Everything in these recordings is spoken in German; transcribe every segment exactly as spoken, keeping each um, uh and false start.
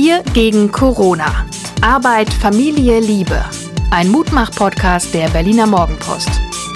Wir gegen Corona. Arbeit, Familie, Liebe. Ein Mutmach-Podcast der Berliner Morgenpost.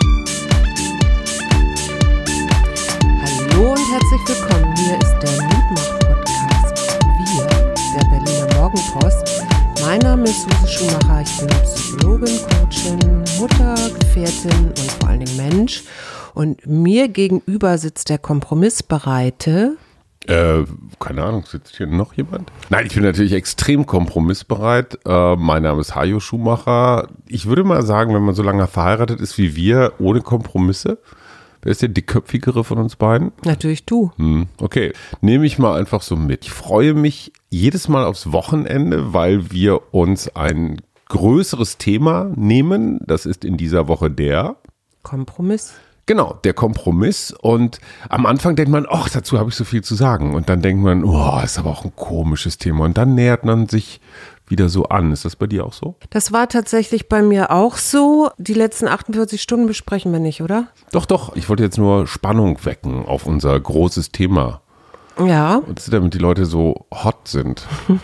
Hallo und herzlich willkommen. Hier ist der Mutmach-Podcast. Wir, der Berliner Morgenpost. Mein Name ist Susi Schumacher. Ich bin Psychologin, Coachin, Mutter, Gefährtin und vor allen Dingen Mensch. Und mir gegenüber sitzt der kompromissbereite... Äh, keine Ahnung, sitzt hier noch jemand? Nein, ich bin natürlich extrem kompromissbereit. Äh, mein Name ist Hajo Schumacher. Ich würde mal sagen, wenn man so lange verheiratet ist wie wir, ohne Kompromisse, wer ist der dickköpfigere von uns beiden? Natürlich du. Hm, okay, nehme ich mal einfach so mit. Ich freue mich jedes Mal aufs Wochenende, weil wir uns ein größeres Thema nehmen. Das ist in dieser Woche der Kompromiss. Genau, der Kompromiss, und am Anfang denkt man, ach, dazu habe ich so viel zu sagen, und dann denkt man, oh, ist aber auch ein komisches Thema, und dann nähert man sich wieder so an. Ist das bei dir auch so? Das war tatsächlich bei mir auch so. Die letzten achtundvierzig Stunden besprechen wir nicht, oder? Doch, doch, ich wollte jetzt nur Spannung wecken auf unser großes Thema. Ja. Und damit die Leute so hot sind.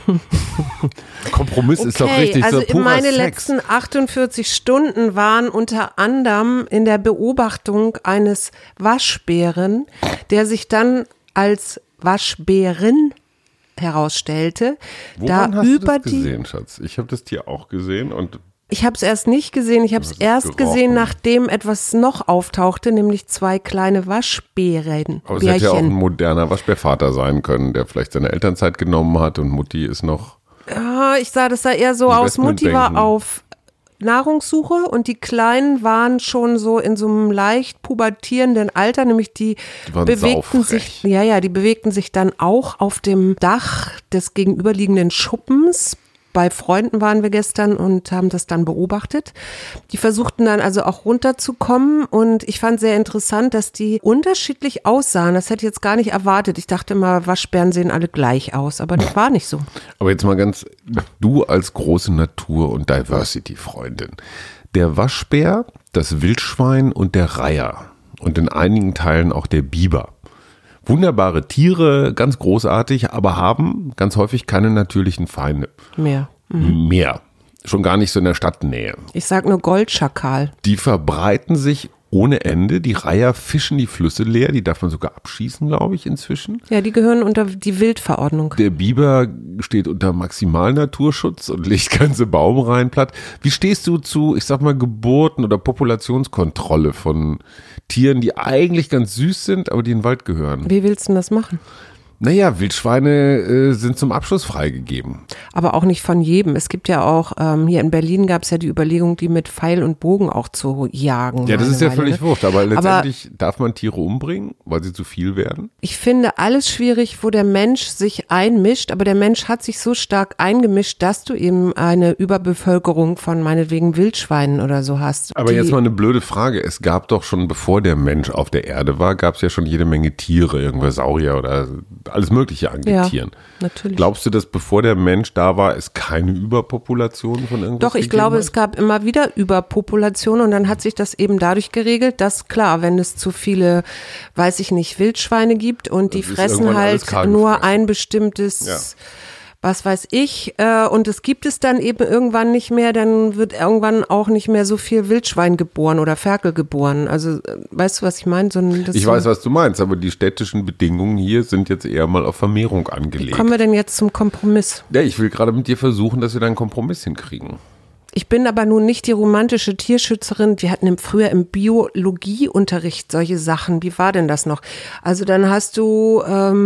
Kompromiss okay, ist doch richtig also so purer meine Sex. letzten achtundvierzig Stunden waren unter anderem in der Beobachtung eines Waschbären, der sich dann als Waschbärin herausstellte. Woran da hast über du das gesehen, Schatz? Ich habe das Tier auch gesehen und Ich habe es erst nicht gesehen, ich habe es erst gerochen. gesehen, nachdem etwas noch auftauchte, nämlich zwei kleine Waschbären. Aber es hätte ja auch ein moderner Waschbärvater sein können, der vielleicht seine Elternzeit genommen hat und Mutti ist noch... Ja, ich sah das da eher so aus, Mutti war auf Nahrungssuche und die Kleinen waren schon so in so einem leicht pubertierenden Alter, nämlich die, die bewegten sich, ja, ja, die bewegten sich dann auch auf dem Dach des gegenüberliegenden Schuppens. Bei Freunden waren wir gestern und haben das dann beobachtet. Die versuchten dann also auch runterzukommen und ich fand sehr interessant, dass die unterschiedlich aussahen. Das hätte ich jetzt gar nicht erwartet. Ich dachte immer, Waschbären sehen alle gleich aus, aber das war nicht so. Aber jetzt mal ganz, du als große Natur- und Diversity-Freundin. Der Waschbär, das Wildschwein und der Reiher und in einigen Teilen auch der Biber. Wunderbare Tiere, ganz großartig, aber haben ganz häufig keine natürlichen Feinde. Mehr. Mhm. Mehr. Schon gar nicht so in der Stadtnähe. Ich sag nur Goldschakal. Die verbreiten sich ohne Ende. Die Reiher fischen die Flüsse leer. Die darf man sogar abschießen, glaube ich, inzwischen. Ja, die gehören unter die Wildverordnung. Der Biber steht unter Maximalnaturschutz und legt ganze Baumreihen platt. Wie stehst du zu, ich sag mal, Geburten oder Populationskontrolle von Tieren, die eigentlich ganz süß sind, aber die in den Wald gehören? Wie willst du denn das machen? Naja, Wildschweine äh, sind zum Abschluss freigegeben. Aber auch nicht von jedem. Es gibt ja auch, ähm, hier in Berlin gab es ja die Überlegung, die mit Pfeil und Bogen auch zu jagen. Ja, das ist ja Weile, völlig ne? wurscht. Aber letztendlich aber darf man Tiere umbringen, weil sie zu viel werden? Ich finde alles schwierig, wo der Mensch sich einmischt. Aber der Mensch hat sich so stark eingemischt, dass du eben eine Überbevölkerung von meinetwegen Wildschweinen oder so hast. Aber jetzt mal eine blöde Frage. Es gab doch schon, bevor der Mensch auf der Erde war, gab es ja schon jede Menge Tiere, irgendwelche Saurier oder alles Mögliche an ja, Tieren. Natürlich. Glaubst du, dass bevor der Mensch da war, es keine Überpopulation von irgendwas Doch, ich glaube, hat? es gab immer wieder Überpopulation und dann hat sich das eben dadurch geregelt, dass klar, wenn es zu viele, weiß ich nicht, Wildschweine gibt und die Das ist fressen irgendwann alles halt kahl nur gefressen. ein bestimmtes... Ja. Was weiß ich, äh, und es gibt es dann eben irgendwann nicht mehr, dann wird irgendwann auch nicht mehr so viel Wildschwein geboren oder Ferkel geboren. Also, äh, weißt du, was ich meine? So ein, das Ich so weiß, was du meinst, aber die städtischen Bedingungen hier sind jetzt eher mal auf Vermehrung angelegt. Wie kommen wir denn jetzt zum Kompromiss? Ja, ich will gerade mit dir versuchen, dass wir da einen Kompromiss hinkriegen. Ich bin aber nun nicht die romantische Tierschützerin. Wir hatten im, früher im Biologieunterricht solche Sachen. Wie war denn das noch? Also dann hast du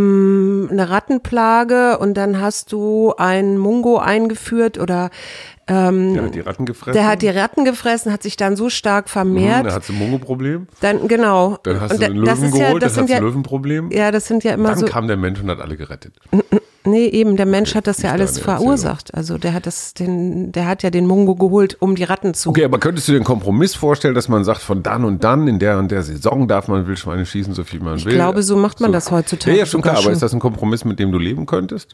ähm, eine Rattenplage und dann hast du einen Mungo eingeführt oder ähm, Der hat die Ratten gefressen. Der hat die Ratten gefressen, hat sich dann so stark vermehrt. Mhm, dann hast du ein Mungo-Problem. Dann, genau. Dann hast und du einen das Löwen ist ja, geholt, das dann hast sind du ein ja, Löwenproblem. Ja, das sind ja immer Dann so. kam der Mensch und hat alle gerettet. Nee, eben, der Mensch Okay, hat das ja nicht alles deine verursacht. Also der hat das, den, der hat ja den Mungo geholt, um die Ratten zu. Okay, aber könntest du dir einen Kompromiss vorstellen, dass man sagt, von dann und dann, in der und der Saison darf man Wildschweine schießen, so viel man ich will? Ich glaube, so macht man so. das heutzutage. Ja, ja, schon sogar klar, aber schon. ist das ein Kompromiss, mit dem du leben könntest?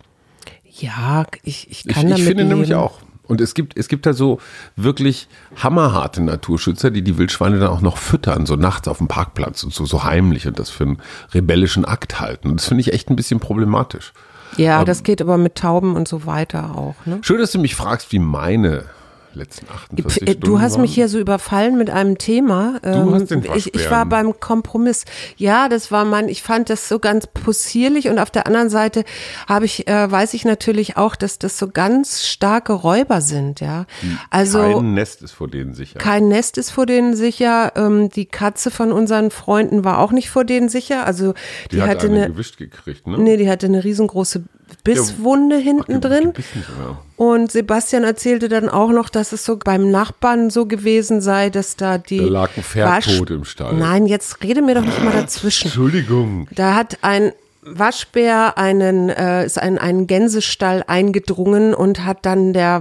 Ja, ich, ich Ich, kann ich damit finde leben. nämlich auch. Und es gibt, es gibt da so wirklich hammerharte Naturschützer, die die Wildschweine dann auch noch füttern, so nachts auf dem Parkplatz und so, so heimlich und das für einen rebellischen Akt halten. Und das finde ich echt ein bisschen problematisch. Ja, ähm, das geht aber mit Tauben und so weiter auch. Ne? Schön, dass du mich fragst, wie meine letzten achtundvierzig Stunden Du hast waren. mich hier so überfallen mit einem Thema. Du hast den ich, ich war beim Kompromiss. Ja, das war mein, ich fand das so ganz possierlich und auf der anderen Seite habe ich, äh, weiß ich natürlich auch, dass das so ganz starke Räuber sind, ja. Also kein Nest ist vor denen sicher. Kein Nest ist vor denen sicher. Ähm, die Katze von unseren Freunden war auch nicht vor denen sicher. Also die, die hat hatte eine eine gewischt gekriegt, ne? Nee, die hatte eine riesengroße Bisswunde hinten Ach, drin. gebissen, ja. Und Sebastian erzählte dann auch noch, dass es so beim Nachbarn so gewesen sei, dass da die Da lag ein Pferd Wasch- tot im Stall. Nein, jetzt rede mir doch nicht mal dazwischen. Entschuldigung. Da hat ein Waschbär einen, äh, ist ein, einen Gänsestall eingedrungen und hat dann der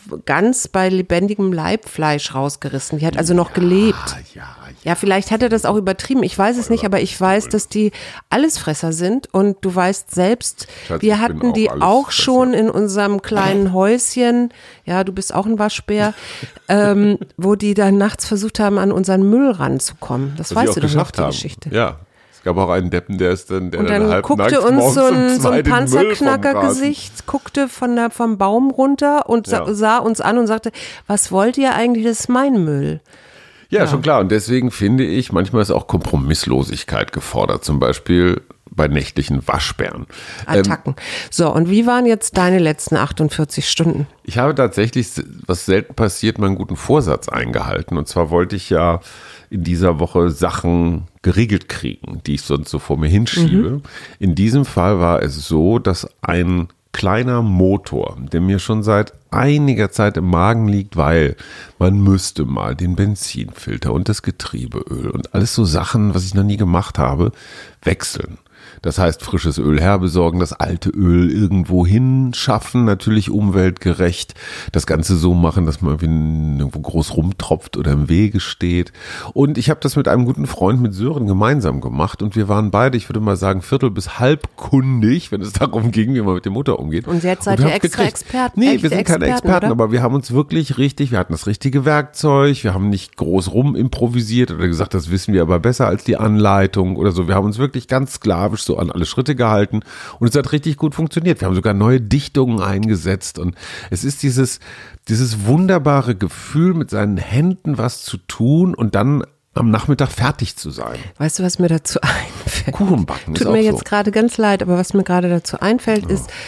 Gans bei lebendigem Leibfleisch rausgerissen. Die hat also noch gelebt. Ah, ja, ja. Ja, vielleicht hat er das auch übertrieben. Ich weiß es nicht, aber ich weiß, dass die Allesfresser sind. Und du weißt selbst, Schatz, wir ich bin hatten auch die auch Allesfresser. schon in unserem kleinen Häuschen. Ja, du bist auch ein Waschbär, ähm, wo die dann nachts versucht haben, an unseren Müll ranzukommen. Das Was sie weißt auch du doch noch, geschafft die haben. Geschichte. Ja. Es gab auch einen Deppen, der ist dann, der Und dann, dann halb guckte nachts uns morgens so um ein, so zwei ein den Müll vom Rasen. Panzerknackergesicht, guckte von der, vom Baum runter und sa- Ja. sah uns an und sagte, was wollt ihr eigentlich, das ist mein Müll. Ja, Ja. schon klar. Und deswegen finde ich, manchmal ist auch Kompromisslosigkeit gefordert. Zum Beispiel bei nächtlichen Waschbären. Ähm, Attacken. So, und wie waren jetzt deine letzten achtundvierzig Stunden? ich habe tatsächlich, was selten passiert, meinen guten Vorsatz eingehalten. Und zwar wollte ich ja in dieser Woche Sachen geregelt kriegen, die ich sonst so vor mir hinschiebe. Mhm. In diesem Fall war es so, dass ein kleiner Motor, der mir schon seit einiger Zeit im Magen liegt, weil man müsste mal den Benzinfilter und das Getriebeöl und alles so Sachen, was ich noch nie gemacht habe, wechseln. Das heißt, frisches Öl herbesorgen, das alte Öl irgendwo hinschaffen, natürlich umweltgerecht. Das Ganze so machen, dass man irgendwie irgendwo groß rumtropft oder im Wege steht. Und ich habe das mit einem guten Freund, mit Sören, gemeinsam gemacht. Und wir waren beide, ich würde mal sagen, viertel bis halbkundig, wenn es darum ging, wie man mit dem Motor umgeht. Und jetzt seid wir ihr haben's extra gekriegt. Experten. Nee, echte wir sind keine Experten, Experten, oder? aber wir haben uns wirklich richtig, wir hatten das richtige Werkzeug, wir haben nicht groß rumimprovisiert oder gesagt, das wissen wir aber besser als die Anleitung oder so. Wir haben uns wirklich ganz sklavisch so an alle Schritte gehalten und es hat richtig gut funktioniert. Wir haben sogar neue Dichtungen eingesetzt und es ist dieses, dieses wunderbare Gefühl, mit seinen Händen was zu tun und dann am Nachmittag fertig zu sein. Weißt du, was mir dazu einfällt? Kuchenbacken ist Tut auch mir so. jetzt gerade ganz leid, aber was mir gerade dazu einfällt, ja. ist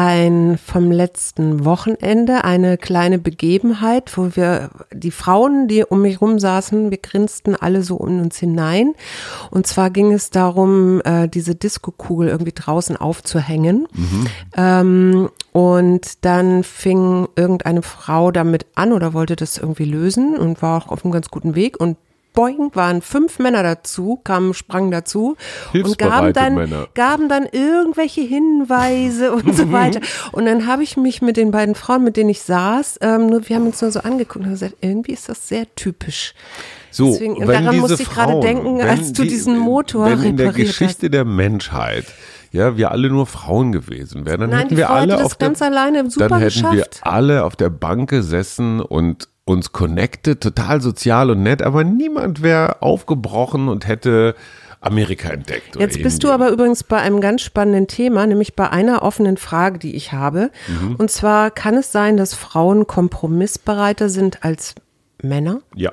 ein vom letzten Wochenende eine kleine Begebenheit, wo wir die Frauen, die um mich rum saßen, wir grinsten alle so in uns hinein. Und zwar ging es darum, äh, diese Diskokugel irgendwie draußen aufzuhängen. Mhm. Ähm, und dann fing irgendeine Frau damit an oder wollte das irgendwie lösen und war auch auf einem ganz guten Weg und boing, waren fünf Männer dazu, kamen, sprangen dazu und gaben dann, Männer. gaben dann irgendwelche Hinweise und so weiter. Und dann habe ich mich mit den beiden Frauen, mit denen ich saß, ähm, nur, wir haben uns nur so angeguckt und gesagt, irgendwie ist das sehr typisch. So, Deswegen, wenn daran diese musste ich gerade Frauen, denken, wenn als du die, diesen Motor wenn in der repariert Geschichte hast. der Menschheit, ja, wir alle nur Frauen gewesen wären, dann Nein, hätten die wir Frau alle hatte das auf der, ganz alleine super dann hätten wir geschafft. alle auf der Bank gesessen und uns connected, total sozial und nett, aber niemand wäre aufgebrochen und hätte Amerika entdeckt. Oder Jetzt bist du irgendwie. aber übrigens bei einem ganz spannenden Thema, nämlich bei einer offenen Frage, die ich habe. Mhm. Und zwar, kann es sein, dass Frauen kompromissbereiter sind als Männer? Ja.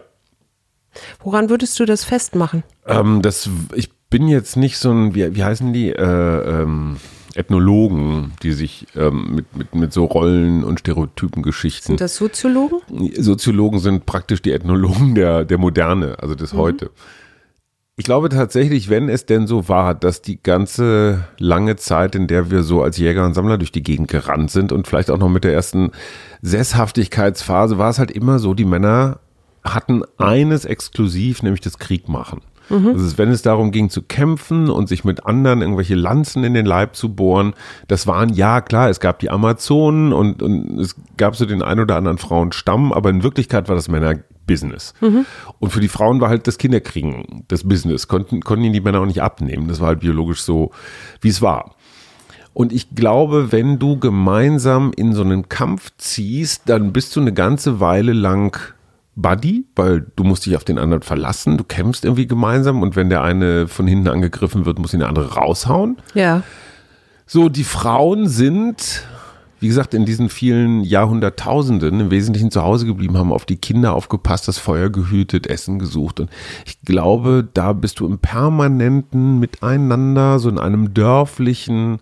Woran würdest du das festmachen? Ähm, das, ich bin jetzt nicht so ein, wie, wie heißen die, äh, ähm, Ethnologen, die sich ähm, mit, mit, mit so Rollen und Stereotypen-Geschichten. Sind das Soziologen? Soziologen sind praktisch die Ethnologen der, der Moderne, also des mhm. Heute. Ich glaube tatsächlich, wenn es denn so war, dass die ganze lange Zeit, in der wir so als Jäger und Sammler durch die Gegend gerannt sind und vielleicht auch noch mit der ersten Sesshaftigkeitsphase, war es halt immer so, die Männer hatten eines exklusiv, nämlich das Kriegmachen. Mhm. Also wenn es darum ging zu kämpfen und sich mit anderen irgendwelche Lanzen in den Leib zu bohren, das waren, ja klar, es gab die Amazonen und, und es gab so den ein oder anderen Frauenstamm, aber in Wirklichkeit war das Männerbusiness. Mhm. Und für die Frauen war halt das Kinderkriegen das Business, konnten, konnten ihnen die Männer auch nicht abnehmen. Das war halt biologisch so, wie es war. Und ich glaube, wenn du gemeinsam in so einen Kampf ziehst, dann bist du eine ganze Weile lang Buddy, weil du musst dich auf den anderen verlassen, du kämpfst irgendwie gemeinsam und wenn der eine von hinten angegriffen wird, muss ihn der andere raushauen. Ja. So, die Frauen sind, wie gesagt, in diesen vielen Jahrhunderttausenden im Wesentlichen zu Hause geblieben, haben auf die Kinder aufgepasst, das Feuer gehütet, Essen gesucht. Und ich glaube, da bist du im permanenten Miteinander, so in einem dörflichen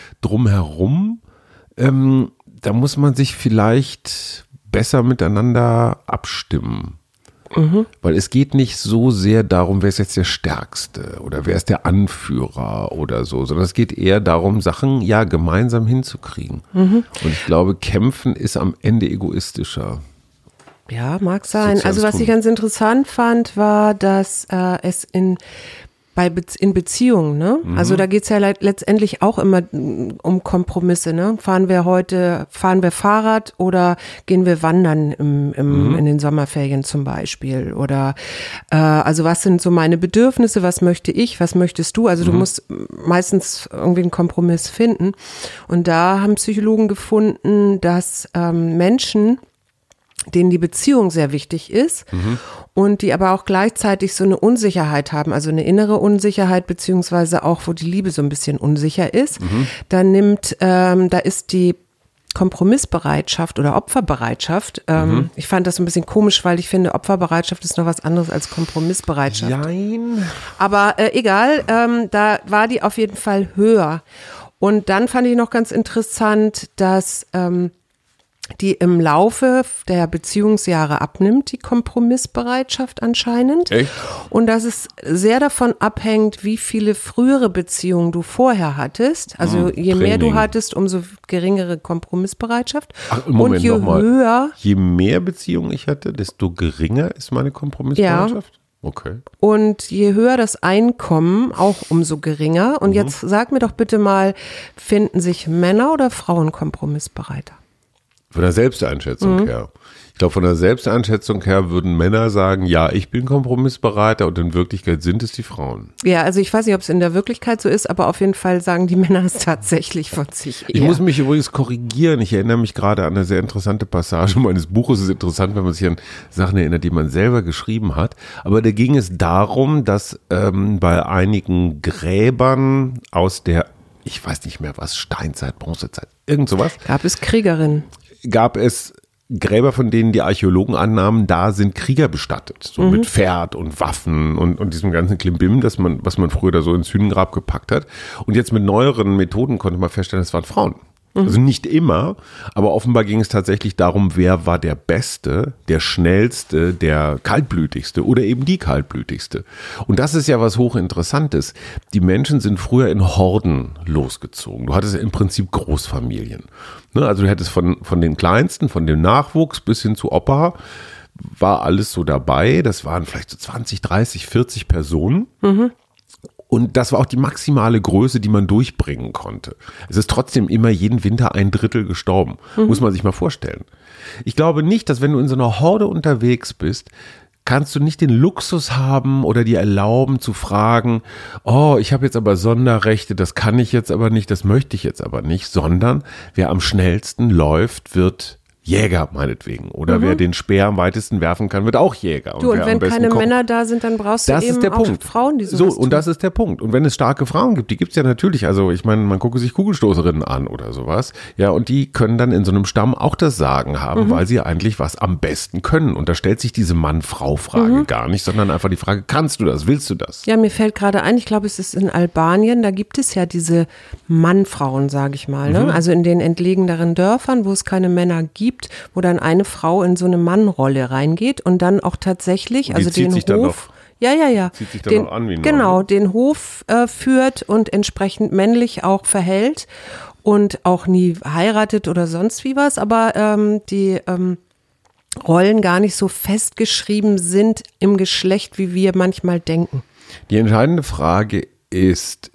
Drumherum. Ähm, da muss man sich vielleicht besser miteinander abstimmen. Mhm. Weil es geht nicht so sehr darum, wer ist jetzt der Stärkste oder wer ist der Anführer oder so, sondern es geht eher darum, Sachen ja gemeinsam hinzukriegen. Mhm. Und ich glaube, kämpfen ist am Ende egoistischer. Ja, mag sein. Also was ich ganz interessant fand, war, dass äh, es in Bei Be- in Beziehungen, ne? Mhm. Also da geht's ja le- letztendlich auch immer um Kompromisse, ne? Fahren wir heute, fahren wir Fahrrad oder gehen wir wandern im, im, mhm. in den Sommerferien zum Beispiel? Oder äh, also was sind so meine Bedürfnisse, was möchte ich, was möchtest du? Also mhm. du musst meistens irgendwie einen Kompromiss finden. Und da haben Psychologen gefunden, dass ähm, Menschen, denen die Beziehung sehr wichtig ist mhm. und die aber auch gleichzeitig so eine Unsicherheit haben, also eine innere Unsicherheit, beziehungsweise auch, wo die Liebe so ein bisschen unsicher ist, mhm. dann nimmt, ähm, da ist die Kompromissbereitschaft oder Opferbereitschaft, ähm, mhm. ich fand das ein bisschen komisch, weil ich finde, Opferbereitschaft ist noch was anderes als Kompromissbereitschaft. Nein. Aber äh, egal, ähm, da war die auf jeden Fall höher. Und dann fand ich noch ganz interessant, dass ähm, die im Laufe der Beziehungsjahre abnimmt, die Kompromissbereitschaft anscheinend. Echt? Und dass es sehr davon abhängt, wie viele frühere Beziehungen du vorher hattest. Also hm, je Training. mehr du hattest, umso geringere Kompromissbereitschaft. Ach, Moment, und je noch mal. höher. Je mehr Beziehungen ich hatte, desto geringer ist meine Kompromissbereitschaft? Ja. Okay. Und je höher das Einkommen, auch umso geringer. Und mhm. jetzt sag mir doch bitte mal, finden sich Männer oder Frauen kompromissbereiter? Von der Selbsteinschätzung mhm. her. Ich glaube, von der Selbsteinschätzung her würden Männer sagen, ja, ich bin kompromissbereiter und in Wirklichkeit sind es die Frauen. Ja, also ich weiß nicht, ob es in der Wirklichkeit so ist, aber auf jeden Fall sagen die Männer es tatsächlich von sich eher. Ich muss mich übrigens korrigieren. Ich erinnere mich gerade an eine sehr interessante Passage meines Buches. Es ist interessant, wenn man sich an Sachen erinnert, die man selber geschrieben hat. Aber da ging es darum, dass ähm, bei einigen Gräbern aus der, ich weiß nicht mehr was, Steinzeit, Bronzezeit, irgend sowas. Gab es Kriegerinnen. Gab es Gräber, von denen die Archäologen annahmen, da sind Krieger bestattet. So mhm. mit Pferd und Waffen und, und diesem ganzen Klimbim, das man, was man früher da so ins Hünengrab gepackt hat. Und jetzt mit neueren Methoden konnte man feststellen, es waren Frauen. Also nicht immer, aber offenbar ging es tatsächlich darum, wer war der Beste, der Schnellste, der Kaltblütigste oder eben die Kaltblütigste. Und das ist ja was Hochinteressantes. Die Menschen sind früher in Horden losgezogen. Du hattest ja im Prinzip Großfamilien. Also du hättest von, von den Kleinsten, von dem Nachwuchs bis hin zu Opa, war alles so dabei. Das waren vielleicht so zwanzig, dreißig, vierzig Personen. Mhm. Und das war auch die maximale Größe, die man durchbringen konnte. Es ist trotzdem immer jeden Winter ein Drittel gestorben. Mhm. Muss man sich mal vorstellen. Ich glaube nicht, dass wenn du in so einer Horde unterwegs bist, kannst du nicht den Luxus haben oder dir erlauben zu fragen, oh, ich habe jetzt aber Sonderrechte, das kann ich jetzt aber nicht, das möchte ich jetzt aber nicht, sondern wer am schnellsten läuft, wird Jäger meinetwegen. Oder mhm. wer den Speer am weitesten werfen kann, wird auch Jäger. Du, und, und wenn keine kocht, Männer da sind, dann brauchst du das eben ist der auch Punkt. Frauen, die sowas So, tun. und das ist der Punkt. Und wenn es starke Frauen gibt, die gibt es ja natürlich. Also ich meine, man gucke sich Kugelstoßerinnen an oder sowas. Ja, und die können dann in so einem Stamm auch das Sagen haben, mhm. weil sie eigentlich was am besten können. Und da stellt sich diese Mann-Frau-Frage mhm. gar nicht, sondern einfach die Frage, kannst du das, willst du das? Ja, mir fällt gerade ein, ich glaube, es ist in Albanien, da gibt es ja diese Mann-Frauen, sage ich mal. Ne? Mhm. Also in den entlegeneren Dörfern, wo es keine Männer gibt, wo dann ein eine Frau in so eine Mannrolle reingeht und dann auch tatsächlich, und also zieht den sich dann Hof, noch, ja, ja, ja, zieht sich dann den, noch an wie ein genau, Mann. den Hof äh, führt und entsprechend männlich auch verhält und auch nie heiratet oder sonst wie was, aber ähm, die ähm, Rollen gar nicht so festgeschrieben sind im Geschlecht, wie wir manchmal denken. Die entscheidende Frage ist,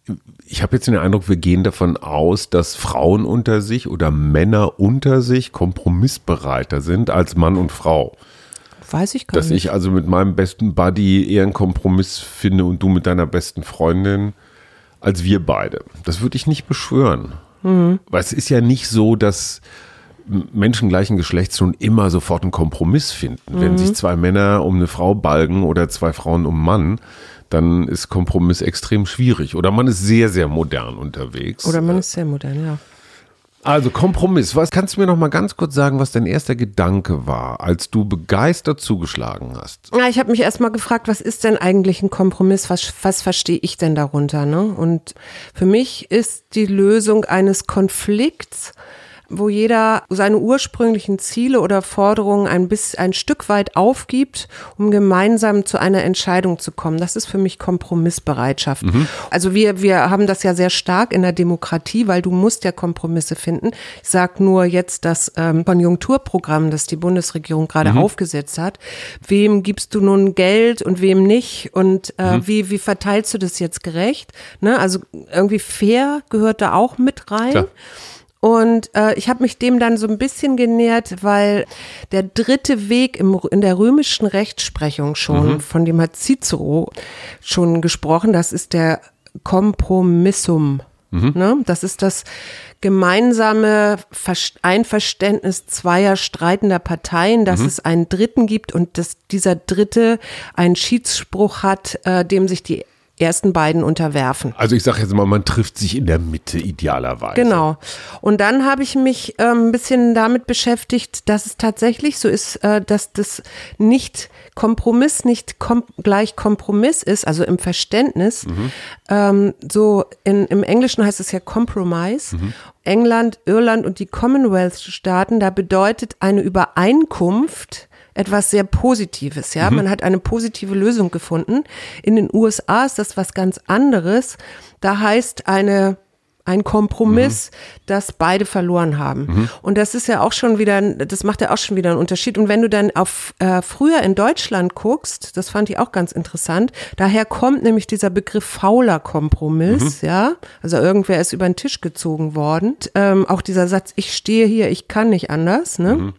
ich habe jetzt den Eindruck, wir gehen davon aus, dass Frauen unter sich oder Männer unter sich kompromissbereiter sind als Mann und Frau. Weiß ich gar dass nicht. Dass ich also mit meinem besten Buddy eher einen Kompromiss finde und du mit deiner besten Freundin als wir beide. Das würde ich nicht beschwören. Mhm. Weil es ist ja nicht so, dass Menschen gleichen Geschlechts schon immer sofort einen Kompromiss finden. Mhm. Wenn sich zwei Männer um eine Frau balgen oder zwei Frauen um einen Mann, dann ist Kompromiss extrem schwierig. Oder man ist sehr, sehr modern unterwegs. Oder man ist sehr modern, ja. Also Kompromiss. Was kannst du mir noch mal ganz kurz sagen, was dein erster Gedanke war, als du begeistert zugeschlagen hast? Ja, ich habe mich erst mal gefragt, was ist denn eigentlich ein Kompromiss? Was, was verstehe ich denn darunter? Ne? Und für mich ist die Lösung eines Konflikts, wo jeder seine ursprünglichen Ziele oder Forderungen ein bisschen, ein Stück weit aufgibt, um gemeinsam zu einer Entscheidung zu kommen. Das ist für mich Kompromissbereitschaft. Mhm. Also wir, wir haben das ja sehr stark in der Demokratie, weil du musst ja Kompromisse finden. Ich sage nur jetzt das ähm, Konjunkturprogramm, das die Bundesregierung gerade mhm. aufgesetzt hat. Wem gibst du nun Geld und wem nicht? Und äh, mhm. wie, wie verteilst du das jetzt gerecht? Ne? Also irgendwie fair gehört da auch mit rein. Klar. Und äh, ich habe mich dem dann so ein bisschen genähert, weil der dritte Weg im, in der römischen Rechtsprechung schon, mhm. von dem hat Cicero schon gesprochen, das ist der Kompromissum. Mhm. Ne? Das ist das gemeinsame Einverständnis zweier streitender Parteien, dass mhm. es einen Dritten gibt und dass dieser Dritte einen Schiedsspruch hat, äh, dem sich die ersten beiden unterwerfen. Also ich sage jetzt mal, man trifft sich in der Mitte idealerweise. Genau. Und dann habe ich mich ähm, ein bisschen damit beschäftigt, dass es tatsächlich so ist, äh, dass das nicht Kompromiss nicht kom- gleich Kompromiss ist, also im Verständnis. Mhm. Ähm, so in, im Englischen heißt es ja Compromise. Mhm. England, Irland und die Commonwealth-Staaten, da bedeutet eine Übereinkunft etwas sehr Positives, ja. Mhm. Man hat eine positive Lösung gefunden. In den U S A ist das was ganz anderes. Da heißt eine ein Kompromiss, mhm. dass beide verloren haben. Mhm. Und das ist ja auch schon wieder, das macht ja auch schon wieder einen Unterschied. Und wenn du dann auf äh, früher in Deutschland guckst, das fand ich auch ganz interessant, daher kommt nämlich dieser Begriff fauler Kompromiss, mhm. ja. Also irgendwer ist über den Tisch gezogen worden. Und, ähm, auch dieser Satz, ich stehe hier, ich kann nicht anders, ne? Mhm.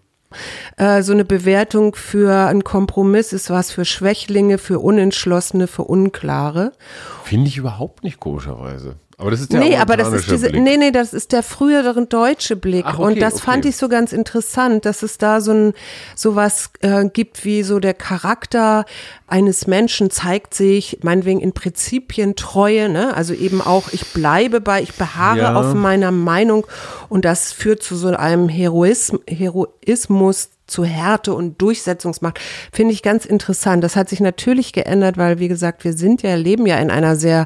So eine Bewertung für einen Kompromiss ist was für Schwächlinge, für Unentschlossene, für Unklare. Finde ich überhaupt nicht, komischerweise. Aber das ist der nee, aber das ist diese, Blick. nee, nee, das ist der frühere deutsche Blick. Ach, okay, und das okay. fand ich so ganz interessant, dass es da so ein sowas äh, gibt wie so der Charakter eines Menschen zeigt sich, meinetwegen in Prinzipientreue, ne? Also eben auch, ich bleibe bei, ich beharre ja. auf meiner Meinung und das führt zu so einem Heroism, Heroismus, zu Härte und Durchsetzungsmacht, finde ich ganz interessant. Das hat sich natürlich geändert, weil, wie gesagt, wir sind ja, leben ja in einer sehr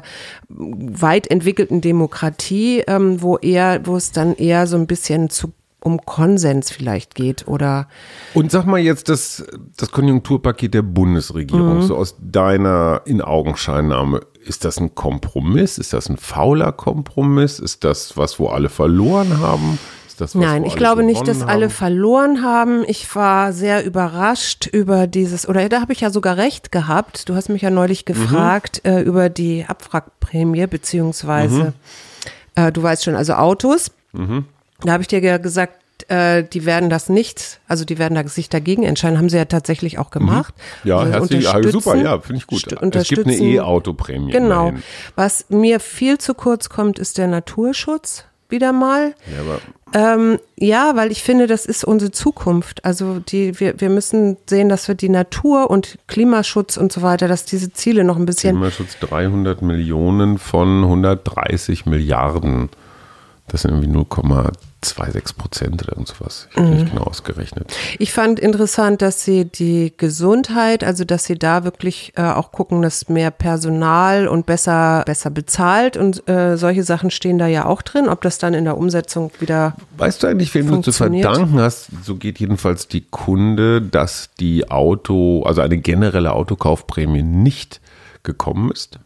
weit entwickelten Demokratie, ähm, wo eher, wo es dann eher so ein bisschen zu um Konsens vielleicht geht oder. Und sag mal jetzt das, das Konjunkturpaket der Bundesregierung, mhm. so aus deiner In-Augenscheinnahme, ist das ein Kompromiss? Ist das ein fauler Kompromiss? Ist das was, wo alle verloren haben? Das, Nein, ich glaube nicht, dass haben. alle verloren haben. Ich war sehr überrascht über dieses, oder da habe ich ja sogar recht gehabt. Du hast mich ja neulich gefragt mhm. äh, über die Abwrackprämie, beziehungsweise, mhm. äh, du weißt schon, also Autos. Mhm. Da habe ich dir ja gesagt, äh, die werden das nicht, also die werden da, sich dagegen entscheiden, haben sie ja tatsächlich auch gemacht. Mhm. Ja, also herzlich, ja, super, ja, finde ich gut. Es gibt eine E-Auto-Prämie. Genau. Immerhin. Was mir viel zu kurz kommt, ist der Naturschutz. Wieder mal. Ja, aber ähm, ja, weil ich finde, das ist unsere Zukunft. Also die, wir, wir müssen sehen, dass wir die Natur und Klimaschutz und so weiter, dass diese Ziele noch ein bisschen. Klimaschutz dreihundert Millionen von hundertdreißig Milliarden. Das sind irgendwie null Komma sechsundzwanzig Prozent oder irgend sowas. Ich habe mhm. nicht genau ausgerechnet. Ich fand interessant, dass sie die Gesundheit, also dass sie da wirklich äh, auch gucken, dass mehr Personal und besser, besser bezahlt und äh, solche Sachen stehen da ja auch drin. Ob das dann in der Umsetzung wieder Weißt du eigentlich, wem du zu verdanken hast, so geht jedenfalls die Kunde, dass die Auto, also eine generelle Autokaufprämie nicht gekommen ist?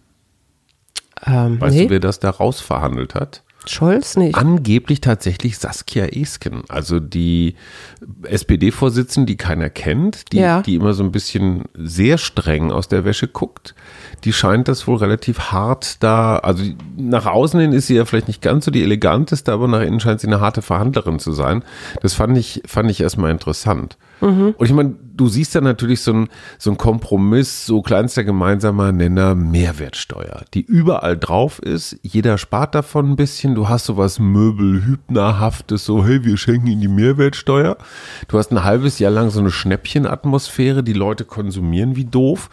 Ähm, weißt nee. du, wer das da rausverhandelt hat? Scholz nicht. Angeblich tatsächlich Saskia Esken, also die S P D-Vorsitzende, die keiner kennt, die, ja. die immer so ein bisschen sehr streng aus der Wäsche guckt. Die scheint das wohl relativ hart da, also nach außen hin ist sie ja vielleicht nicht ganz so die eleganteste, aber nach innen scheint sie eine harte Verhandlerin zu sein. Das fand ich, fand ich erstmal interessant. Mhm. Und ich meine, du siehst da natürlich so ein, so ein Kompromiss, so kleinster gemeinsamer Nenner, Mehrwertsteuer, die überall drauf ist. Jeder spart davon ein bisschen. Du hast sowas Möbel-Hübnerhaftes, so hey, wir schenken ihnen die Mehrwertsteuer. Du hast ein halbes Jahr lang so eine Schnäppchenatmosphäre, die Leute konsumieren wie doof.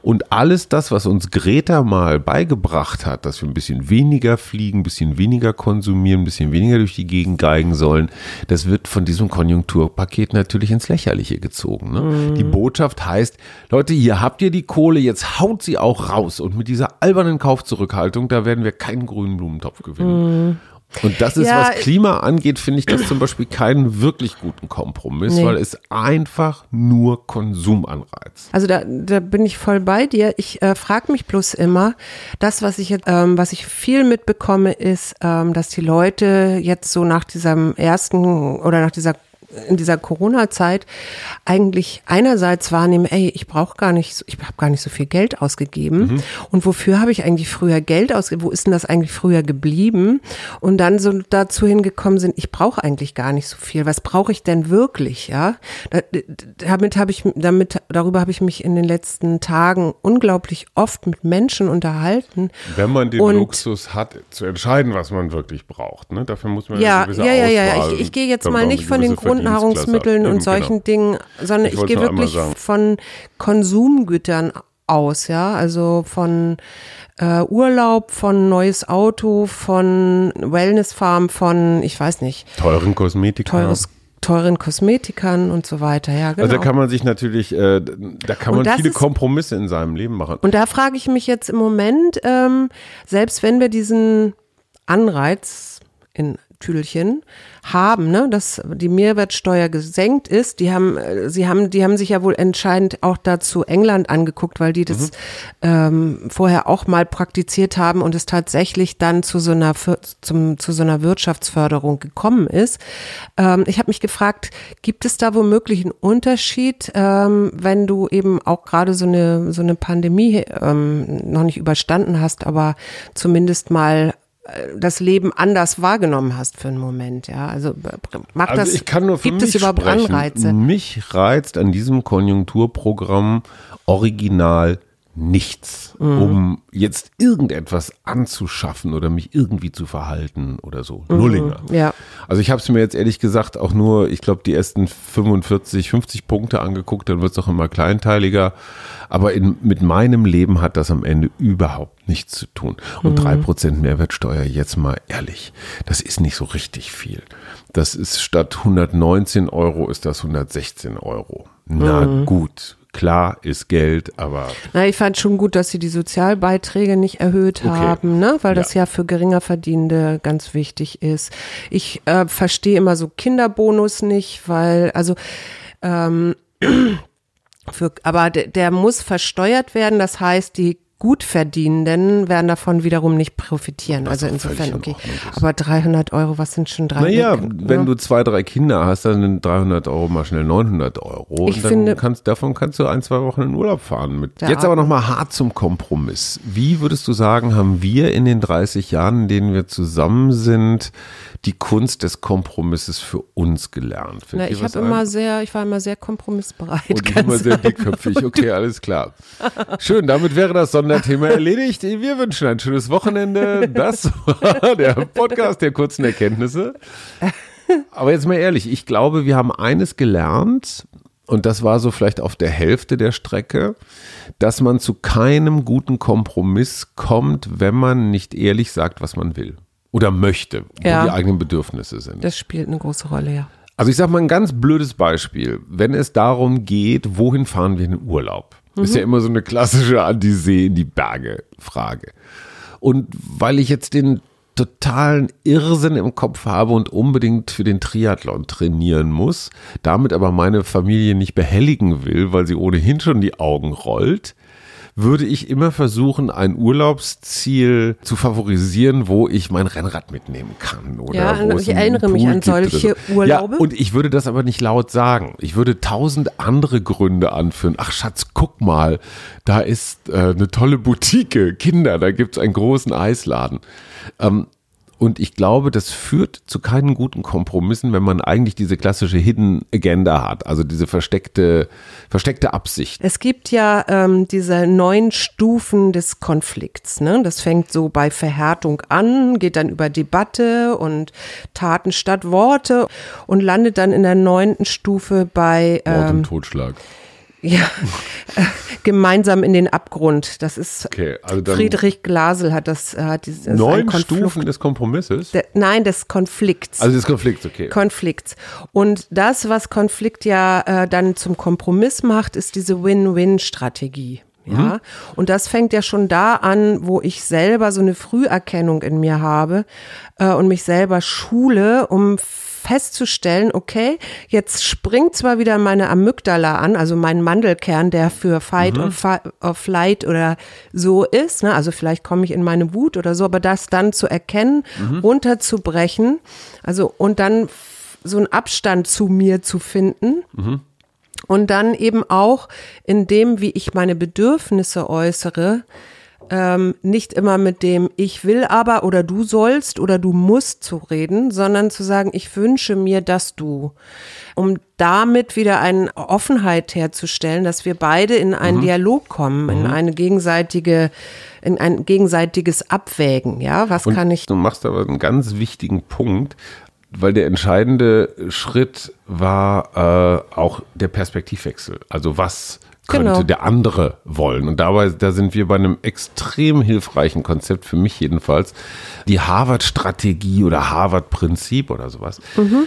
Und alles das, was uns Greta mal beigebracht hat, dass wir ein bisschen weniger fliegen, ein bisschen weniger konsumieren, ein bisschen weniger durch die Gegend geigen sollen, das wird von diesem Konjunkturpaket natürlich ins Lächerliche gezogen. Ne? Mhm. Die Botschaft heißt, Leute, hier habt ihr die Kohle, jetzt haut sie auch raus. Und mit dieser albernen Kaufzurückhaltung, da werden wir keinen grünen Blumentopf gewinnen. Mhm. Und das ist, ja, was Klima angeht, finde ich das zum Beispiel keinen wirklich guten Kompromiss, nee. weil es einfach nur Konsumanreiz. Also da, da bin ich voll bei dir. Ich äh, frage mich bloß immer, das, was ich jetzt, ähm, was ich viel mitbekomme, ist, ähm, dass die Leute jetzt so nach diesem ersten oder nach dieser in dieser Corona-Zeit eigentlich einerseits wahrnehmen, ey, ich brauche gar nicht, so, ich habe gar nicht so viel Geld ausgegeben. Mhm. Und wofür habe ich eigentlich früher Geld ausgegeben? Wo ist denn das eigentlich früher geblieben? Und dann so dazu hingekommen sind, ich brauche eigentlich gar nicht so viel. Was brauche ich denn wirklich? Ja, da, damit habe ich, damit darüber habe ich mich in den letzten Tagen unglaublich oft mit Menschen unterhalten. Wenn man den und, Luxus hat, zu entscheiden, was man wirklich braucht, ne? Dafür muss man ja, eine gewisse ja, ja, ja, Auswahl. Ich, ich gehe jetzt mal nicht von den Grund Nahrungsmitteln und solchen genau. Dingen, sondern ich, ich gehe wirklich von Konsumgütern aus, ja, also von äh, Urlaub, von neues Auto, von Wellnessfarm, von, ich weiß nicht. Teuren Kosmetikern. Teures teuren Kosmetikern und so weiter, ja, genau. Also da kann man sich natürlich, äh, da kann man viele ist, Kompromisse in seinem Leben machen. Und da frage ich mich jetzt im Moment, ähm, selbst wenn wir diesen Anreiz in Tüdelchen haben, ne, dass die Mehrwertsteuer gesenkt ist. Die haben, sie haben, die haben sich ja wohl entscheidend auch dazu England angeguckt, weil die das mhm. ähm, vorher auch mal praktiziert haben und es tatsächlich dann zu so einer zum, zu so einer Wirtschaftsförderung gekommen ist. Ähm, ich habe mich gefragt, gibt es da womöglich einen Unterschied, ähm, wenn du eben auch gerade so eine so eine Pandemie ähm, noch nicht überstanden hast, aber zumindest mal das Leben anders wahrgenommen hast für einen Moment, ja, also macht also das, ich kann nur für gibt mich es überhaupt sprechen. Anreize? Mich reizt an diesem Konjunkturprogramm original nichts, mhm. um jetzt irgendetwas anzuschaffen oder mich irgendwie zu verhalten oder so. Mhm. Nullinger. Ja. Also ich habe es mir jetzt ehrlich gesagt auch nur, ich glaube, die ersten fünfundvierzig, fünfzig Punkte angeguckt, dann wird es auch immer kleinteiliger. Aber in, mit meinem Leben hat das am Ende überhaupt nichts zu tun. Und mhm. drei Prozent Mehrwertsteuer, jetzt mal ehrlich, das ist nicht so richtig viel. Das ist statt hundertneunzehn Euro ist das hundertsechzehn Euro. Na mhm. gut. Klar ist Geld, aber... Na, ich fand schon gut, dass sie die Sozialbeiträge nicht erhöht okay. haben, ne? Weil ja. das ja für Geringerverdienende ganz wichtig ist. Ich äh, verstehe immer so Kinderbonus nicht, weil, also, ähm, für, aber der, der muss versteuert werden, das heißt, die Gutverdienenden werden davon wiederum nicht profitieren. Was also insofern, okay. Aber dreihundert Euro, was sind schon dreihundert? Naja, wenn ja. du zwei, drei Kinder hast, dann sind dreihundert Euro mal schnell neunhundert Euro. Ich und dann finde, kannst, davon kannst du ein, zwei Wochen in Urlaub fahren. Mit. Jetzt aber nochmal hart zum Kompromiss. Wie würdest du sagen, haben wir in den dreißig Jahren, in denen wir zusammen sind, die Kunst des Kompromisses für uns gelernt? Na, ich habe immer sehr, ich war immer sehr kompromissbereit. Und immer sehr dickköpfig. Okay, alles klar. Schön, damit wäre das Sonderthema erledigt. Wir wünschen ein schönes Wochenende. Das war der Podcast der kurzen Erkenntnisse. Aber jetzt mal ehrlich, ich glaube, wir haben eines gelernt, und das war so vielleicht auf der Hälfte der Strecke, dass man zu keinem guten Kompromiss kommt, wenn man nicht ehrlich sagt, was man will. Oder möchte, wo ja. die eigenen Bedürfnisse sind. Das spielt eine große Rolle, ja. Also ich sage mal ein ganz blödes Beispiel. Wenn es darum geht, wohin fahren wir in den Urlaub? Mhm. Ist ja immer so eine klassische an die See, in die Berge Frage. Und weil ich jetzt den totalen Irrsinn im Kopf habe und unbedingt für den Triathlon trainieren muss, damit aber meine Familie nicht behelligen will, weil sie ohnehin schon die Augen rollt, würde ich immer versuchen, ein Urlaubsziel zu favorisieren, wo ich mein Rennrad mitnehmen kann. Oder ja, wo ich erinnere mich an solche Urlaube. Ja, und ich würde das aber nicht laut sagen. Ich würde tausend andere Gründe anführen. Ach Schatz, guck mal, da ist äh, eine tolle Boutique. Kinder, da gibt's einen großen Eisladen. Ähm, Und ich glaube, das führt zu keinen guten Kompromissen, wenn man eigentlich diese klassische Hidden Agenda hat, also diese versteckte, versteckte Absicht. Es gibt ja ähm, diese neun Stufen des Konflikts. Ne? Das fängt so bei Verhärtung an, geht dann über Debatte und Taten statt Worte und landet dann in der neunten Stufe bei Mord und ähm, Totschlag. Ja, äh, gemeinsam in den Abgrund. Das ist okay, also dann Friedrich Glasel hat das. Hat dieses, neun Stufen des Kompromisses? De, nein, des Konflikts. Also des Konflikts, okay. Konflikts. Und das, was Konflikt ja äh, dann zum Kompromiss macht, ist diese Win-Win-Strategie. Ja, mhm. Und das fängt ja schon da an, wo ich selber so eine Früherkennung in mir habe äh, und mich selber schule, um festzustellen, okay, jetzt springt zwar wieder meine Amygdala an, also mein Mandelkern, der für Fight mhm. or, or Flight oder so ist, ne? Also vielleicht komme ich in meine Wut oder so, aber das dann zu erkennen, mhm. runterzubrechen, also und dann so einen Abstand zu mir zu finden. Mhm. Und dann eben auch in dem, wie ich meine Bedürfnisse äußere, ähm, nicht immer mit dem ich will aber oder du sollst oder du musst zu reden, sondern zu sagen, ich wünsche mir, dass du, um damit wieder eine Offenheit herzustellen, dass wir beide in einen mhm. Dialog kommen, in eine gegenseitige, in ein gegenseitiges Abwägen. Ja, was Und kann ich? Du machst aber einen ganz wichtigen Punkt, weil der entscheidende Schritt war äh, auch der Perspektivwechsel. Also was könnte genau. der andere wollen? Und dabei, da sind wir bei einem extrem hilfreichen Konzept, für mich jedenfalls, die Harvard-Strategie oder Harvard-Prinzip oder sowas. Mhm.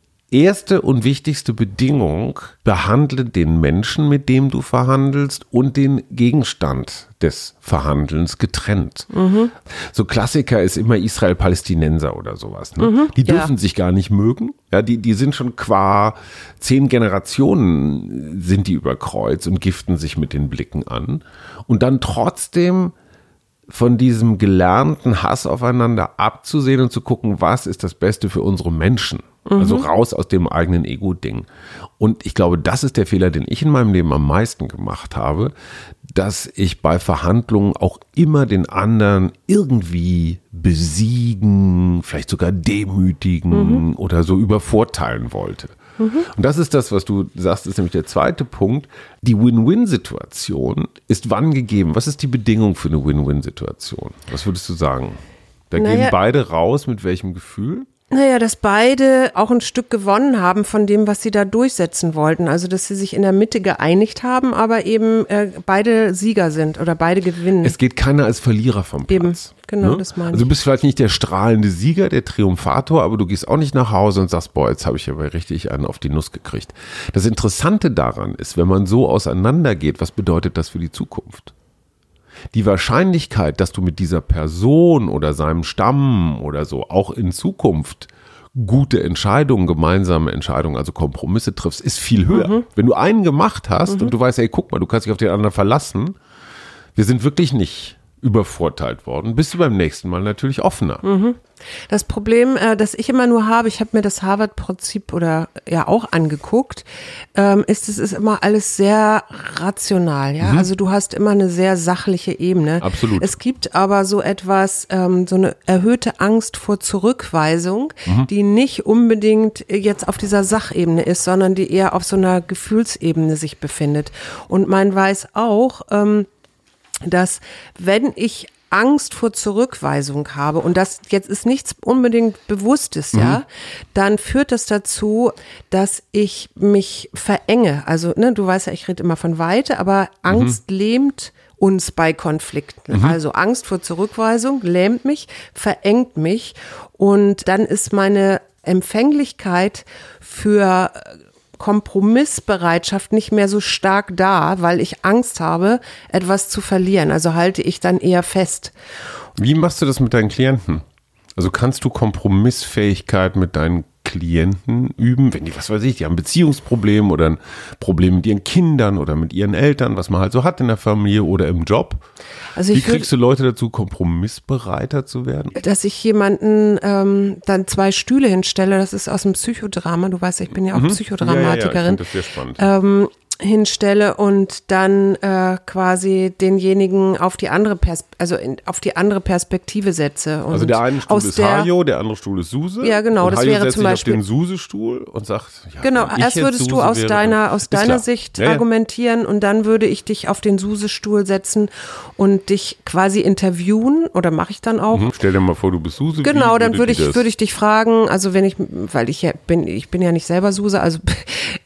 Erste und wichtigste Bedingung, behandle den Menschen, mit dem du verhandelst, und den Gegenstand des Verhandelns getrennt. Mhm. So Klassiker ist immer Israel-Palästinenser oder sowas. Ne? Mhm, die dürfen ja. sich gar nicht mögen. Ja, die, die sind schon qua zehn Generationen sind die über Kreuz und giften sich mit den Blicken an. Und dann trotzdem von diesem gelernten Hass aufeinander abzusehen und zu gucken, was ist das Beste für unsere Menschen. Mhm. Also raus aus dem eigenen Ego-Ding. Und ich glaube, das ist der Fehler, den ich in meinem Leben am meisten gemacht habe, dass ich bei Verhandlungen auch immer den anderen irgendwie besiegen, vielleicht sogar demütigen mhm. oder so übervorteilen wollte. Mhm. Und das ist das, was du sagst, ist nämlich der zweite Punkt. Die Win-Win-Situation ist wann gegeben? Was ist die Bedingung für eine Win-Win-Situation? Was würdest du sagen? Da naja. gehen beide raus, mit welchem Gefühl? Naja, dass beide auch ein Stück gewonnen haben von dem, was sie da durchsetzen wollten. Also, dass sie sich in der Mitte geeinigt haben, aber eben äh, beide Sieger sind oder beide gewinnen. Es geht keiner als Verlierer vom Platz. Eben, genau, ne? Das meine ich. Also, du bist vielleicht nicht der strahlende Sieger, der Triumphator, aber du gehst auch nicht nach Hause und sagst, boah, jetzt habe ich aber richtig einen auf die Nuss gekriegt. Das Interessante daran ist, wenn man so auseinandergeht, was bedeutet das für die Zukunft? Die Wahrscheinlichkeit, dass du mit dieser Person oder seinem Stamm oder so auch in Zukunft gute Entscheidungen, gemeinsame Entscheidungen, also Kompromisse triffst, ist viel höher. Mhm. Wenn du einen gemacht hast mhm. und du weißt, ey, guck mal, du kannst dich auf den anderen verlassen, wir sind wirklich nicht übervorteilt worden, bist du beim nächsten Mal natürlich offener. Mhm. Das Problem, äh, das ich immer nur habe, ich habe mir das Harvard-Prinzip oder ja auch angeguckt, ähm, ist, es ist immer alles sehr rational, ja, mhm. also du hast immer eine sehr sachliche Ebene. Absolut. Es gibt aber so etwas, ähm, so eine erhöhte Angst vor Zurückweisung, mhm. die nicht unbedingt jetzt auf dieser Sachebene ist, sondern die eher auf so einer Gefühlsebene sich befindet. Und man weiß auch, ähm, dass wenn ich Angst vor Zurückweisung habe und das jetzt ist nichts unbedingt Bewusstes, mhm. ja, dann führt das dazu, dass ich mich verenge. Also, ne, du weißt ja, ich rede immer von Weite, aber Angst mhm. lähmt uns bei Konflikten. Mhm. Also Angst vor Zurückweisung lähmt mich, verengt mich und dann ist meine Empfänglichkeit für Kompromissbereitschaft nicht mehr so stark da, weil ich Angst habe, etwas zu verlieren. Also halte ich dann eher fest. Wie machst du das mit deinen Klienten? Also kannst du Kompromissfähigkeit mit deinen Klienten üben, wenn die, was weiß ich, die haben ein Beziehungsproblem oder ein Problem mit ihren Kindern oder mit ihren Eltern, was man halt so hat in der Familie oder im Job. Also Wie kriegst würd, du Leute dazu, kompromissbereiter zu werden? Dass ich jemanden ähm, dann zwei Stühle hinstelle, das ist aus dem Psychodrama, du weißt, ich bin ja auch mhm. Psychodramatikerin. Ja, ja, ja, ich finde das sehr spannend. Ähm, hinstelle und dann äh, quasi denjenigen auf die andere Pers- also in, auf die andere Perspektive setze. Und also der eine Stuhl ist der, Hajo, der andere Stuhl ist Suse. Ja, genau, und das Hajo wäre setzt zum Beispiel sich auf den Suse-Stuhl und sagt, ja, genau, erst würdest Suse du aus wäre, deiner aus deiner klar. Sicht ja, ja. argumentieren und dann würde ich dich auf den Suse-Stuhl setzen und dich quasi interviewen oder mache ich dann auch. Mhm. Stell dir mal vor, du bist Suse. Genau, dann würde ich würde ich dich fragen, also wenn ich, weil ich ja bin, ich bin ja nicht selber Suse, also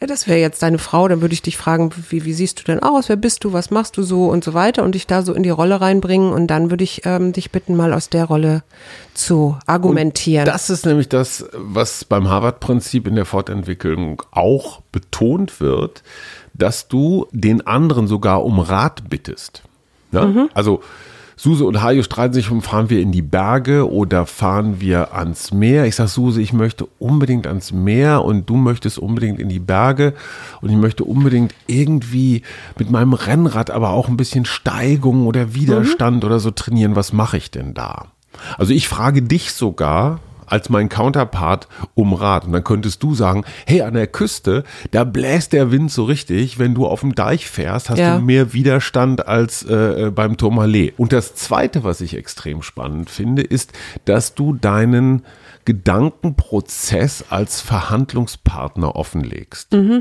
Ja, das wäre jetzt deine Frau, dann würde ich dich fragen, wie, wie siehst du denn aus, wer bist du, was machst du so und so weiter und dich da so in die Rolle reinbringen und dann würde ich ähm, dich bitten, mal aus der Rolle zu argumentieren. Und das ist nämlich das, was beim Harvard-Prinzip in der Fortentwicklung auch betont wird, dass du den anderen sogar um Rat bittest. Ja? Mhm. Also Suse und Hajo streiten sich um, fahren wir in die Berge oder fahren wir ans Meer. Ich sage, Suse, ich möchte unbedingt ans Meer und du möchtest unbedingt in die Berge und ich möchte unbedingt irgendwie mit meinem Rennrad aber auch ein bisschen Steigung oder Widerstand mhm. oder so trainieren. Was mache ich denn da? Also ich frage dich sogar als mein Counterpart um Rat. Und dann könntest du sagen, hey, an der Küste, da bläst der Wind so richtig, wenn du auf dem Deich fährst, hast ja. du mehr Widerstand als äh, beim Tourmalet. Und das Zweite, was ich extrem spannend finde, ist, dass du deinen Gedankenprozess als Verhandlungspartner offenlegst. Mhm.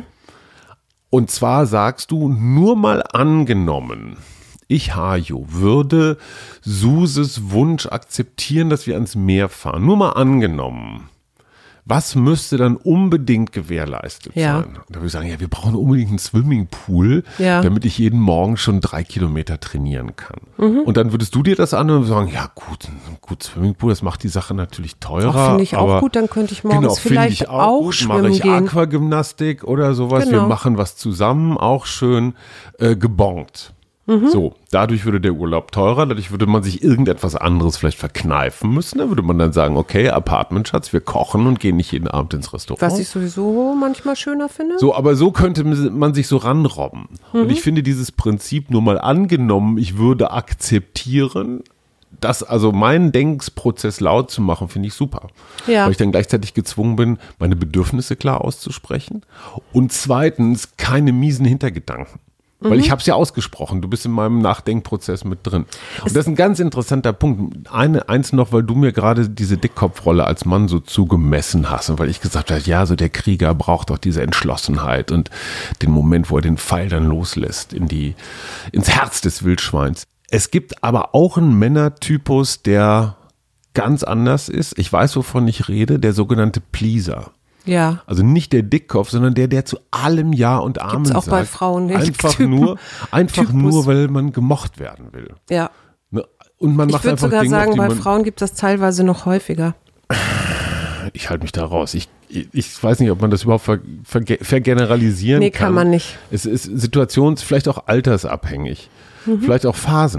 Und zwar sagst du, nur mal angenommen, ich, Hajo, würde Suses Wunsch akzeptieren, dass wir ans Meer fahren. Nur mal angenommen. Was müsste dann unbedingt gewährleistet ja. sein? Da würde ich sagen, ja, wir brauchen unbedingt einen Swimmingpool, ja. damit ich jeden Morgen schon drei Kilometer trainieren kann. Mhm. Und dann würdest du dir das an und sagen, ja gut, ein gut Swimmingpool, das macht die Sache natürlich teurer. Finde ich aber auch gut, dann könnte ich morgens genau, vielleicht ich auch, auch gut, schwimmen mache ich gehen. Aquagymnastik oder sowas. Genau. Wir machen was zusammen, auch schön äh, gebongt. Mhm. So, dadurch würde der Urlaub teurer, dadurch würde man sich irgendetwas anderes vielleicht verkneifen müssen. Da würde man dann sagen, okay, Apartment, Schatz, wir kochen und gehen nicht jeden Abend ins Restaurant. Was ich sowieso manchmal schöner finde. So, aber so könnte man sich so ranrobben. Mhm. Und ich finde dieses Prinzip nur mal angenommen, ich würde akzeptieren, das, also meinen Denkprozess laut zu machen, finde ich super. Ja. Weil ich dann gleichzeitig gezwungen bin, meine Bedürfnisse klar auszusprechen. Und zweitens, keine miesen Hintergedanken. Weil ich habe es ja ausgesprochen, du bist in meinem Nachdenkprozess mit drin. Und das ist ein ganz interessanter Punkt. Eine, eins noch, weil du mir gerade diese Dickkopfrolle als Mann so zugemessen hast und weil ich gesagt habe, ja, so der Krieger braucht doch diese Entschlossenheit und den Moment, wo er den Pfeil dann loslässt in die, ins Herz des Wildschweins. Es gibt aber auch einen Männertypus, der ganz anders ist. Ich weiß, wovon ich rede, der sogenannte Pleaser. Ja. Also nicht der Dickkopf, sondern der, der zu allem Ja und Amen Gibt's auch sagt. bei Frauen nicht. Einfach Typen. nur, einfach Typus. nur, weil man gemocht werden will. Ja. Und man ich macht würde einfach sogar Dinge, sagen, auf die bei man, Frauen gibt es das teilweise noch häufiger. Ich halte mich da raus. Ich, ich weiß nicht, ob man das überhaupt ver, ver, vergeneralisieren nee, kann. Nee, kann man nicht. Es ist situations-, vielleicht auch altersabhängig. Mhm. Vielleicht auch Phasen.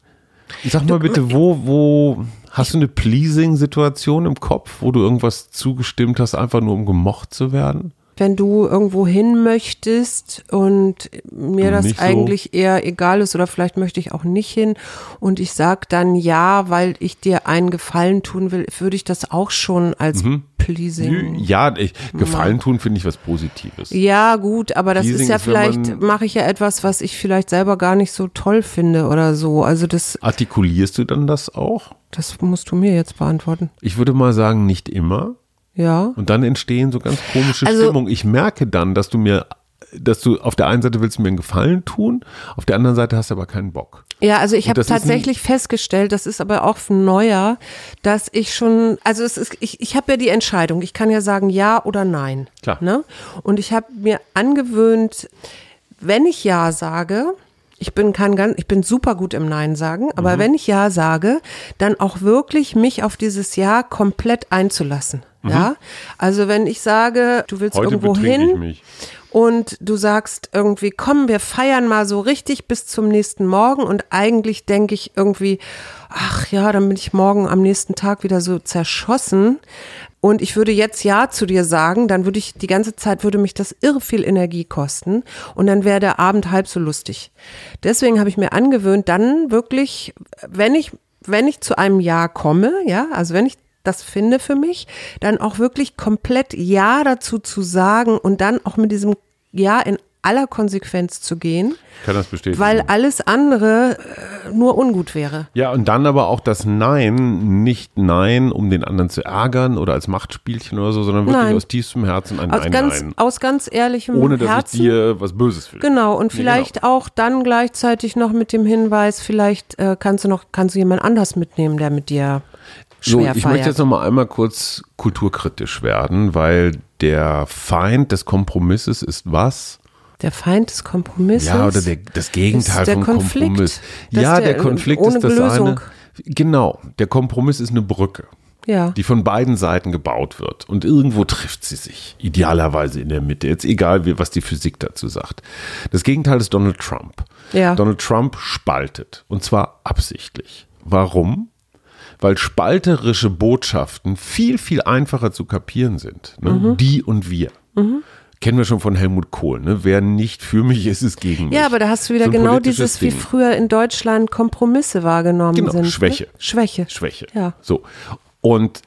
Sag mal bitte, wo, wo hast du eine Pleasing-Situation im Kopf, wo du irgendwas zugestimmt hast, einfach nur um gemocht zu werden? Wenn du irgendwo hin möchtest und mir das Nicht eigentlich so. eher egal ist oder vielleicht möchte ich auch nicht hin und ich sage dann ja, weil ich dir einen Gefallen tun will, würde ich das auch schon als mhm. Pleasing. Ja, ich, Gefallen tun finde ich was Positives. Ja, gut, aber das Pleasing ist ja ist, vielleicht, mache ich ja etwas, was ich vielleicht selber gar nicht so toll finde oder so. Also das. Artikulierst du dann das auch? Das musst du mir jetzt beantworten. Ich würde mal sagen, nicht immer. Ja. Und dann entstehen so ganz komische also, Stimmungen. Ich merke dann, dass du mir, dass du auf der einen Seite willst du mir einen Gefallen tun, auf der anderen Seite hast du aber keinen Bock. Ja, also ich habe tatsächlich festgestellt, das ist aber auch neuer, dass ich schon, also es ist, ich, ich habe ja die Entscheidung, ich kann ja sagen ja oder nein. Klar. Ne? Und ich habe mir angewöhnt, wenn ich ja sage, ich bin kann ganz, ich bin super gut im Nein sagen, aber mhm. wenn ich ja sage, dann auch wirklich mich auf dieses Ja komplett einzulassen. Mhm. Ja, also wenn ich sage, du willst Heute irgendwo hin ich mich. und du sagst irgendwie, komm, wir feiern mal so richtig bis zum nächsten Morgen und eigentlich denke ich irgendwie, ach ja, dann bin ich morgen am nächsten Tag wieder so zerschossen und ich würde jetzt Ja zu dir sagen, dann würde ich die ganze Zeit, würde mich das irre viel Energie kosten und dann wäre der Abend halb so lustig. Deswegen habe ich mir angewöhnt, dann wirklich, wenn ich, wenn ich zu einem Ja komme, ja, also wenn ich das finde für mich, dann auch wirklich komplett Ja dazu zu sagen und dann auch mit diesem Ja in aller Konsequenz zu gehen. Ich kann das bestätigen. Weil alles andere äh, nur ungut wäre. Ja, und dann aber auch das Nein, nicht Nein, um den anderen zu ärgern oder als Machtspielchen oder so, sondern wirklich Nein. aus tiefstem Herzen ein aus Nein, ganz, Nein. Aus ganz ehrlichem Ohne, dass Herzen. ich dir was Böses will. Genau, und vielleicht ja, genau. auch dann gleichzeitig noch mit dem Hinweis, vielleicht äh, kannst du noch, kannst du jemand anders mitnehmen, der mit dir So, schwer ich feiert. möchte jetzt noch mal einmal kurz kulturkritisch werden, weil der Feind des Kompromisses ist was? Der Feind des Kompromisses? Ja, oder der, das Gegenteil ist der vom Konflikt, Kompromiss. dass Ja, der, der Konflikt ohne ist das Lösung. eine. Genau, der Kompromiss ist eine Brücke, Ja. die von beiden Seiten gebaut wird. Und irgendwo trifft sie sich, idealerweise in der Mitte. Jetzt egal, wie, was die Physik dazu sagt. Das Gegenteil ist Donald Trump. Ja. Donald Trump spaltet, und zwar absichtlich. Warum? Weil spalterische Botschaften viel, viel einfacher zu kapieren sind. Ne? Mhm. Die und wir. Mhm. Kennen wir schon von Helmut Kohl. Ne? Wer nicht für mich ist, ist gegen mich. Ja, aber da hast du wieder So ein genau politisches dieses, wie Ding. früher in Deutschland Kompromisse wahrgenommen Genau, sind. Schwäche. Ne? Schwäche. Schwäche. Ja. So. Und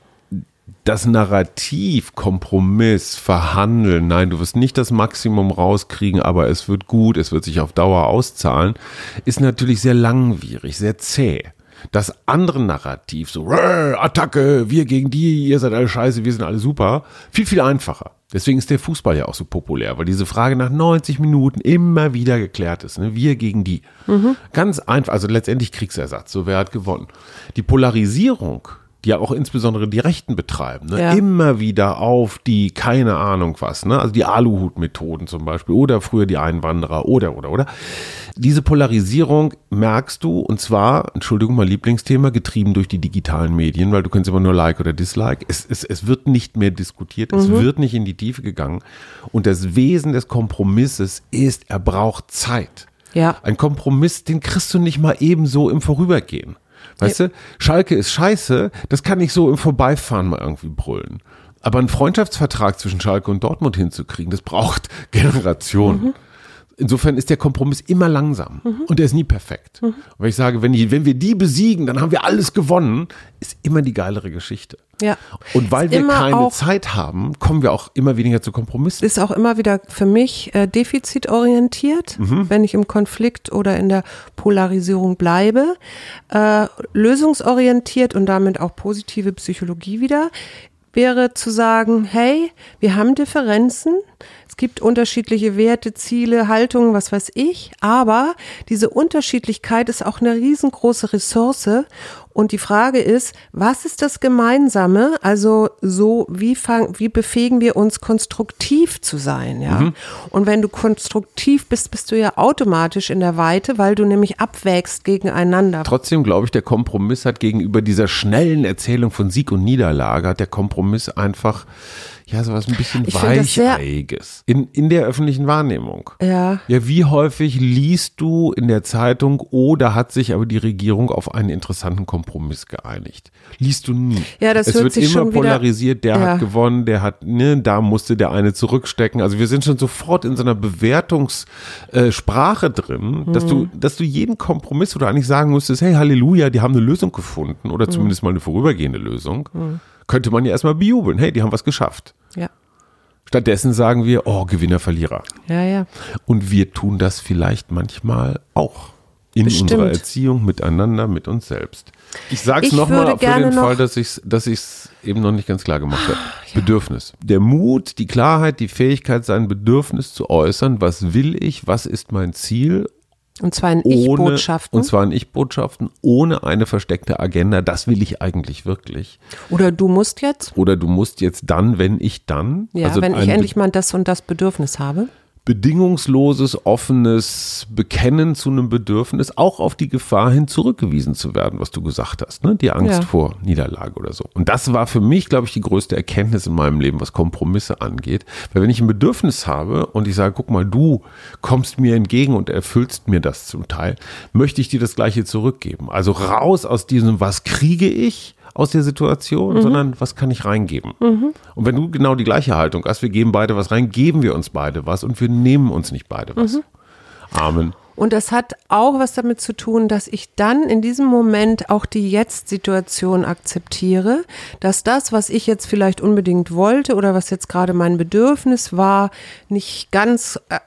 das Narrativ, Kompromiss, Verhandeln, nein, du wirst nicht das Maximum rauskriegen, aber es wird gut, es wird sich auf Dauer auszahlen, ist natürlich sehr langwierig, sehr zäh. Das andere Narrativ, so Attacke, wir gegen die, ihr seid alle scheiße, wir sind alle super, viel, viel einfacher. Deswegen ist der Fußball ja auch so populär, weil diese Frage nach neunzig Minuten immer wieder geklärt ist. Ne? Wir gegen die. Mhm. Ganz einfach, also letztendlich Kriegsersatz, so wer hat gewonnen. Die Polarisierung, die ja auch insbesondere die Rechten betreiben, ne? Ja. Immer wieder auf die, keine Ahnung was, ne? Also die Aluhut-Methoden zum Beispiel oder früher die Einwanderer oder, oder, oder. Diese Polarisierung merkst du, und zwar, Entschuldigung, mein Lieblingsthema, getrieben durch die digitalen Medien, weil du kannst immer nur Like oder Dislike. Es, es, es wird nicht mehr diskutiert, es Mhm. wird nicht in die Tiefe gegangen. Und das Wesen des Kompromisses ist, er braucht Zeit. Ja. Ein Kompromiss, den kriegst du nicht mal ebenso im Vorübergehen. Weißt ja. du, Schalke ist scheiße, das kann ich so im Vorbeifahren mal irgendwie brüllen. Aber einen Freundschaftsvertrag zwischen Schalke und Dortmund hinzukriegen, das braucht Generationen. Mhm. Insofern ist der Kompromiss immer langsam mhm. und er ist nie perfekt. Mhm. Und wenn ich sage, wenn, ich, wenn wir die besiegen, dann haben wir alles gewonnen, ist immer die geilere Geschichte. Ja. Und weil ist wir keine auch, Zeit haben, kommen wir auch immer weniger zu Kompromissen. Ist auch immer wieder für mich äh, defizitorientiert, mhm. wenn ich im Konflikt oder in der Polarisierung bleibe. Äh, lösungsorientiert und damit auch positive Psychologie wieder wäre zu sagen, hey, wir haben Differenzen, es gibt unterschiedliche Werte, Ziele, Haltungen, was weiß ich, aber diese Unterschiedlichkeit ist auch eine riesengroße Ressource und die Frage ist, was ist das Gemeinsame, also so, wie, fang, wie befähigen wir uns konstruktiv zu sein, ja? Mhm. Und wenn du konstruktiv bist, bist du ja automatisch in der Weite, weil du nämlich abwägst gegeneinander. Trotzdem glaube ich, der Kompromiss hat gegenüber dieser schnellen Erzählung von Sieg und Niederlage, hat der Kompromiss einfach ja, sowas ein bisschen Weicheiges in, in der öffentlichen Wahrnehmung. Ja. Ja, wie häufig liest du in der Zeitung, oh, da hat sich aber die Regierung auf einen interessanten Kompromiss geeinigt. Liest du nie. Ja, das es hört wird sich immer schon wieder, polarisiert, der ja. hat gewonnen, der hat, ne, da musste der eine zurückstecken. Also wir sind schon sofort in so einer Bewertungssprache äh, drin, mhm. dass du, dass du jeden Kompromiss, wo du eigentlich sagen musstest, hey, Halleluja, die haben eine Lösung gefunden oder zumindest mhm. mal eine vorübergehende Lösung. Mhm. Könnte man ja erstmal bejubeln. Hey, die haben was geschafft. Ja. Stattdessen sagen wir, oh, Gewinner, Verlierer. Ja, ja. Und wir tun das vielleicht manchmal auch. In Bestimmt. unserer Erziehung, miteinander, mit uns selbst. Ich sage es nochmal für den Fall, dass ich es dass ich's eben noch nicht ganz klar gemacht habe. Ja. Bedürfnis. Der Mut, die Klarheit, die Fähigkeit, sein Bedürfnis zu äußern. Was will ich? Was ist mein Ziel? Und zwar in ohne, Ich-Botschaften. Und zwar in Ich-Botschaften, ohne eine versteckte Agenda. Das will ich eigentlich wirklich. Oder du musst jetzt. Oder du musst jetzt dann, wenn ich dann. Ja, also wenn ich ein endlich mal das und das Bedürfnis habe. Bedingungsloses, offenes Bekennen zu einem Bedürfnis, auch auf die Gefahr hin zurückgewiesen zu werden, was du gesagt hast, ne? Die Angst Ja. vor Niederlage oder so. Und das war für mich, glaube ich, die größte Erkenntnis in meinem Leben, was Kompromisse angeht. Weil wenn ich ein Bedürfnis habe und ich sage, guck mal, du kommst mir entgegen und erfüllst mir das zum Teil, möchte ich dir das Gleiche zurückgeben. Also raus aus diesem, was kriege ich aus der Situation, mhm. sondern was kann ich reingeben? Mhm. Und wenn du genau die gleiche Haltung hast, wir geben beide was rein, geben wir uns beide was und wir nehmen uns nicht beide was. Mhm. Amen. Und das hat auch was damit zu tun, dass ich dann in diesem Moment auch die Jetzt-Situation akzeptiere, dass das, was ich jetzt vielleicht unbedingt wollte oder was jetzt gerade mein Bedürfnis war, nicht ganz äh,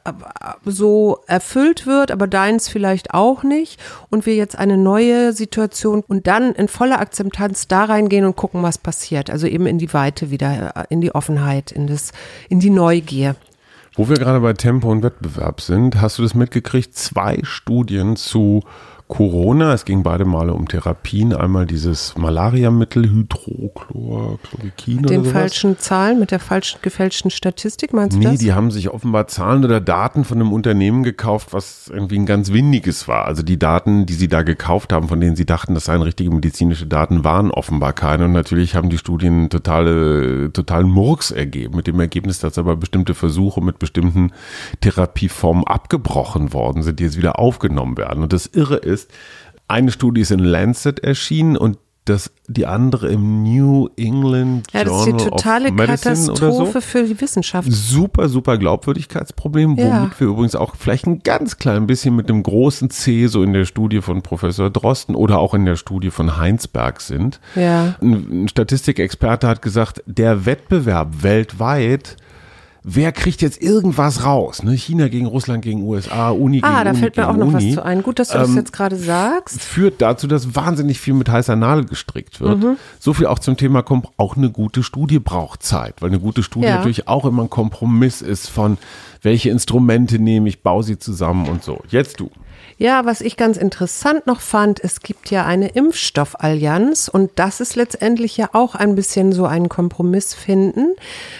so erfüllt wird, aber deins vielleicht auch nicht. Und wir jetzt eine neue Situation und dann in voller Akzeptanz da reingehen und gucken, was passiert. Also eben in die Weite wieder, in die Offenheit, in das, in die Neugier. Wo wir gerade bei Tempo und Wettbewerb sind, hast du das mitgekriegt? Zwei Studien zu Corona. Es ging beide Male um Therapien. Einmal dieses Malariamittel, Hydrochloroquin oder Den sowas. falschen Zahlen, mit der falschen gefälschten Statistik, meinst du Nee, das? die haben sich offenbar Zahlen oder Daten von einem Unternehmen gekauft, was irgendwie ein ganz windiges war. Also die Daten, die sie da gekauft haben, von denen sie dachten, das seien richtige medizinische Daten, waren offenbar keine. Und natürlich haben die Studien totale, totalen Murks ergeben, mit dem Ergebnis, dass aber bestimmte Versuche mit bestimmten Therapieformen abgebrochen worden sind, die jetzt wieder aufgenommen werden. Und das Irre ist, eine Studie ist in Lancet erschienen und das, die andere im New England Ja, das Journal ist die totale of Medicine oder so. Katastrophe für die Wissenschaft. Super, super Glaubwürdigkeitsproblem, womit Ja. wir übrigens auch vielleicht ein ganz klein bisschen mit dem großen C so in der Studie von Professor Drosten oder auch in der Studie von Heinsberg sind. Ja. Ein, ein Statistikexperte hat gesagt, der Wettbewerb weltweit, wer kriegt jetzt irgendwas raus? Ne? China gegen Russland gegen U S A, Uni Ah, gegen da Uni fällt mir gegen auch noch Uni, was zu ein. Gut, dass du das ähm, jetzt gerade sagst. führt dazu, dass wahnsinnig viel mit heißer Nadel gestrickt wird. Mhm. So viel auch zum Thema, auch eine gute Studie braucht Zeit, weil eine gute Studie Ja. natürlich auch immer ein Kompromiss ist von, welche Instrumente nehme ich, baue sie zusammen und so. Jetzt du. Ja, was ich ganz interessant noch fand, es gibt ja eine Impfstoffallianz und das ist letztendlich ja auch ein bisschen so ein Kompromiss finden,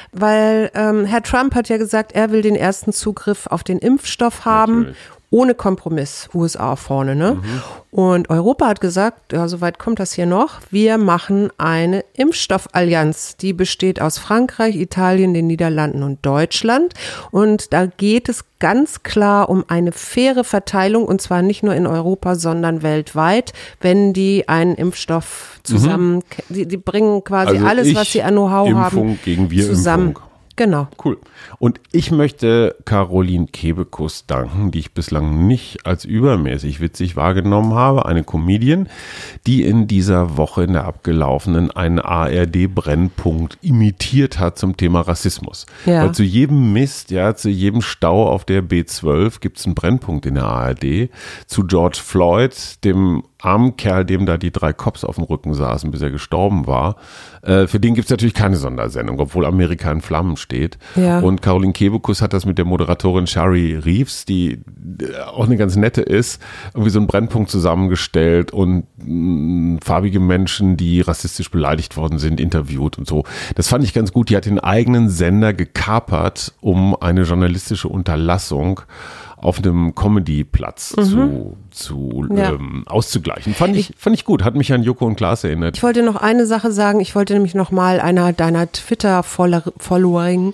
weil ähm, Herr Trump hat ja gesagt, er will den ersten Zugriff auf den Impfstoff haben. Natürlich. Ohne Kompromiss, U S A vorne, ne? Mhm. Und Europa hat gesagt, ja, soweit kommt das hier noch, wir machen eine Impfstoffallianz. Die besteht aus Frankreich, Italien, den Niederlanden und Deutschland. Und da geht es ganz klar um eine faire Verteilung und zwar nicht nur in Europa, sondern weltweit, wenn die einen Impfstoff zusammen, mhm. die, die bringen quasi also alles, ich, was sie an Know-how Impfung haben, gegen wir zusammen. Impfung. Genau. Cool. Und ich möchte Caroline Kebekus danken, die ich bislang nicht als übermäßig witzig wahrgenommen habe. Eine Comedian, die in dieser Woche in der abgelaufenen einen A R D-Brennpunkt imitiert hat zum Thema Rassismus. Ja. Weil zu jedem Mist, ja, zu jedem Stau auf der B zwölf gibt es einen Brennpunkt in der A R D. Zu George Floyd, dem armen Kerl, dem da die drei Cops auf dem Rücken saßen, bis er gestorben war. Äh, für den gibt es natürlich keine Sondersendung, obwohl Amerika in Flammen steht. Ja. Und Caroline Kebekus hat das mit der Moderatorin Shari Reeves, die auch eine ganz nette ist, irgendwie so einen Brennpunkt zusammengestellt und mh, farbige Menschen, die rassistisch beleidigt worden sind, interviewt und so. Das fand ich ganz gut. Die hat den eigenen Sender gekapert, um eine journalistische Unterlassung auf einem Comedy-Platz mhm. zu, zu ja. ähm, auszugleichen. Fand ich, fand ich gut, hat mich an Joko und Klaas erinnert. Ich wollte noch eine Sache sagen, ich wollte nämlich noch mal einer deiner Twitter-Following,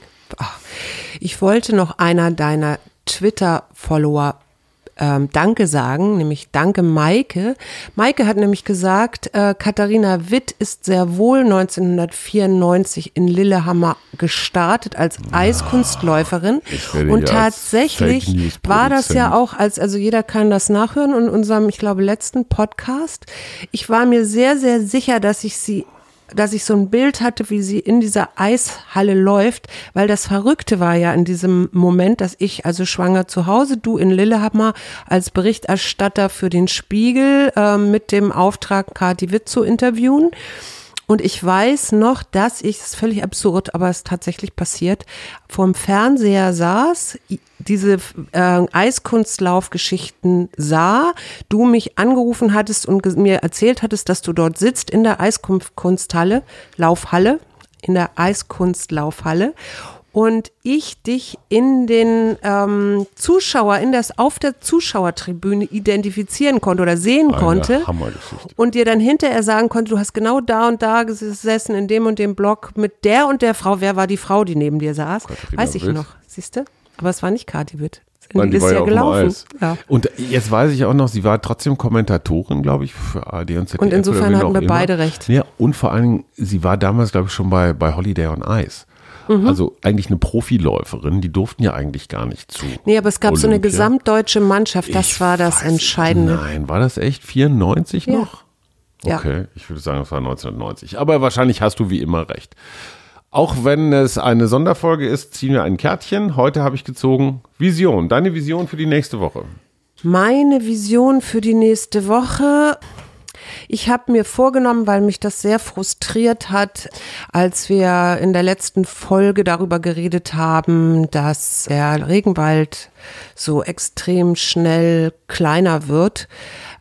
ich wollte noch einer deiner Twitter-Follower Ähm, Danke sagen, nämlich Danke Maike. Maike hat nämlich gesagt, äh, Katharina Witt ist sehr wohl neunzehnhundertvierundneunzig in Lillehammer gestartet als Eiskunstläuferin und tatsächlich war das ja auch, als also jeder kann das nachhören in unserem, ich glaube, letzten Podcast. Ich war mir sehr, sehr sicher, dass ich sie dass ich so ein Bild hatte, wie sie in dieser Eishalle läuft, weil das Verrückte war ja in diesem Moment, dass ich also schwanger zu Hause, du in Lillehammer als Berichterstatter für den Spiegel äh, mit dem Auftrag, Kathi Witt zu interviewen. Und ich weiß noch, dass ich, das ist völlig absurd, aber es ist tatsächlich passiert, vorm Fernseher saß, diese äh, Eiskunstlaufgeschichten sah, du mich angerufen hattest und mir erzählt hattest, dass du dort sitzt in der Eiskunsthalle, Laufhalle, in der Eiskunstlaufhalle. Und ich dich in den ähm, Zuschauer, in das, auf der Zuschauertribüne identifizieren konnte oder sehen Eine konnte. Hammergeschichte. Und dir dann hinterher sagen konnte, du hast genau da und da gesessen, in dem und dem Block mit der und der Frau. Wer war die Frau, die neben dir saß? Katharina Weiß ich Witt. noch, siehst du? Aber es war nicht Kathi Witt. Nein, die ist war ja ja auf dem gelaufen. Eis. Ja. Und jetzt weiß ich auch noch, sie war trotzdem Kommentatorin, glaube ich, für A R D und Z D F. Und insofern oder wie hatten auch wir immer. beide recht. Ja, und vor allen Dingen, sie war damals, glaube ich, schon bei, bei Holiday on Ice. Mhm. Also eigentlich eine Profiläuferin, die durften ja eigentlich gar nicht zu. Nee, aber es gab Olympia. so eine gesamtdeutsche Mannschaft, das Ich war das weiß, Entscheidende. Nein, war das echt vierundneunzig Ja. noch? Ja. Okay, ich würde sagen, es war neunzehnhundertneunzig. Aber wahrscheinlich hast du wie immer recht. Auch wenn es eine Sonderfolge ist, ziehen wir ein Kärtchen. Heute habe ich gezogen Vision. Deine Vision für die nächste Woche? Meine Vision für die nächste Woche. Ich habe mir vorgenommen, weil mich das sehr frustriert hat, als wir in der letzten Folge darüber geredet haben, dass der Regenwald so extrem schnell kleiner wird,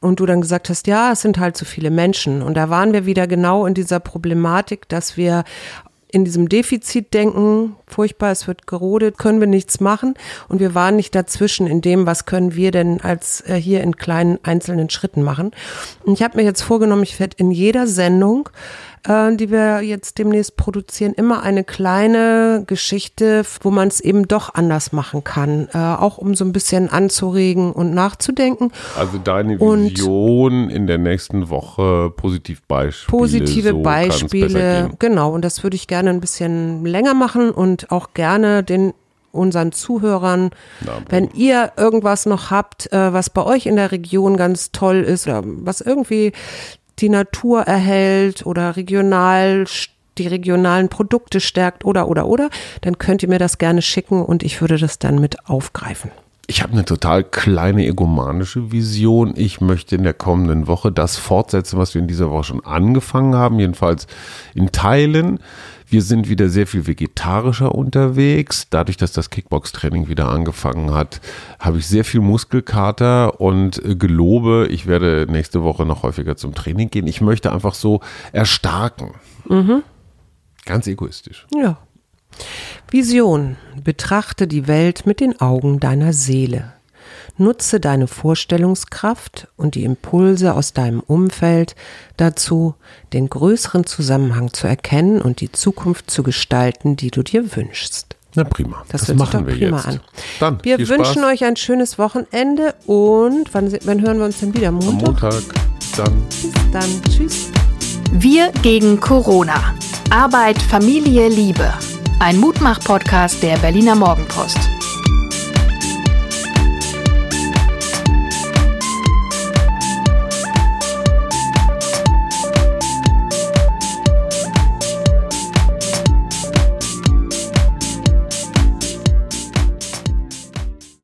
und du dann gesagt hast, ja, es sind halt zu viele Menschen. Und da waren wir wieder genau in dieser Problematik, dass wir in diesem Defizitdenken, furchtbar, es wird gerodet, können wir nichts machen. Und wir waren nicht dazwischen in dem, was können wir denn als äh, hier in kleinen einzelnen Schritten machen. Und ich habe mir jetzt vorgenommen, ich werde in jeder Sendung, äh, die wir jetzt demnächst produzieren, immer eine kleine Geschichte, wo man es eben doch anders machen kann. Äh, auch um so ein bisschen anzuregen und nachzudenken. Also deine Vision und in der nächsten Woche, Positivbeispiele. Positive so Beispiele, genau. Und das würde ich gerne ein bisschen länger machen und auch gerne den unseren Zuhörern, Na, wenn ihr irgendwas noch habt, äh, was bei euch in der Region ganz toll ist oder was irgendwie die Natur erhält oder regional die regionalen Produkte stärkt oder, oder, oder, dann könnt ihr mir das gerne schicken und ich würde das dann mit aufgreifen. Ich habe eine total kleine egomanische Vision. Ich möchte in der kommenden Woche das fortsetzen, was wir in dieser Woche schon angefangen haben, jedenfalls in Teilen. Wir sind wieder sehr viel vegetarischer unterwegs. Dadurch, dass das Kickbox-Training wieder angefangen hat, habe ich sehr viel Muskelkater und gelobe, ich werde nächste Woche noch häufiger zum Training gehen. Ich möchte einfach so erstarken. Mhm. Ganz egoistisch. Ja. Vision. Betrachte die Welt mit den Augen deiner Seele. Nutze deine Vorstellungskraft und die Impulse aus deinem Umfeld dazu, den größeren Zusammenhang zu erkennen und die Zukunft zu gestalten, die du dir wünschst. Na prima, das, das machen wir prima jetzt. An. Dann, wir viel wünschen Spaß. euch ein schönes Wochenende und wann, wann hören wir uns denn wieder? Montag? Am Montag. Bis dann. Bis dann. Tschüss. Wir gegen Corona. Arbeit, Familie, Liebe. Ein Mutmach-Podcast der Berliner Morgenpost.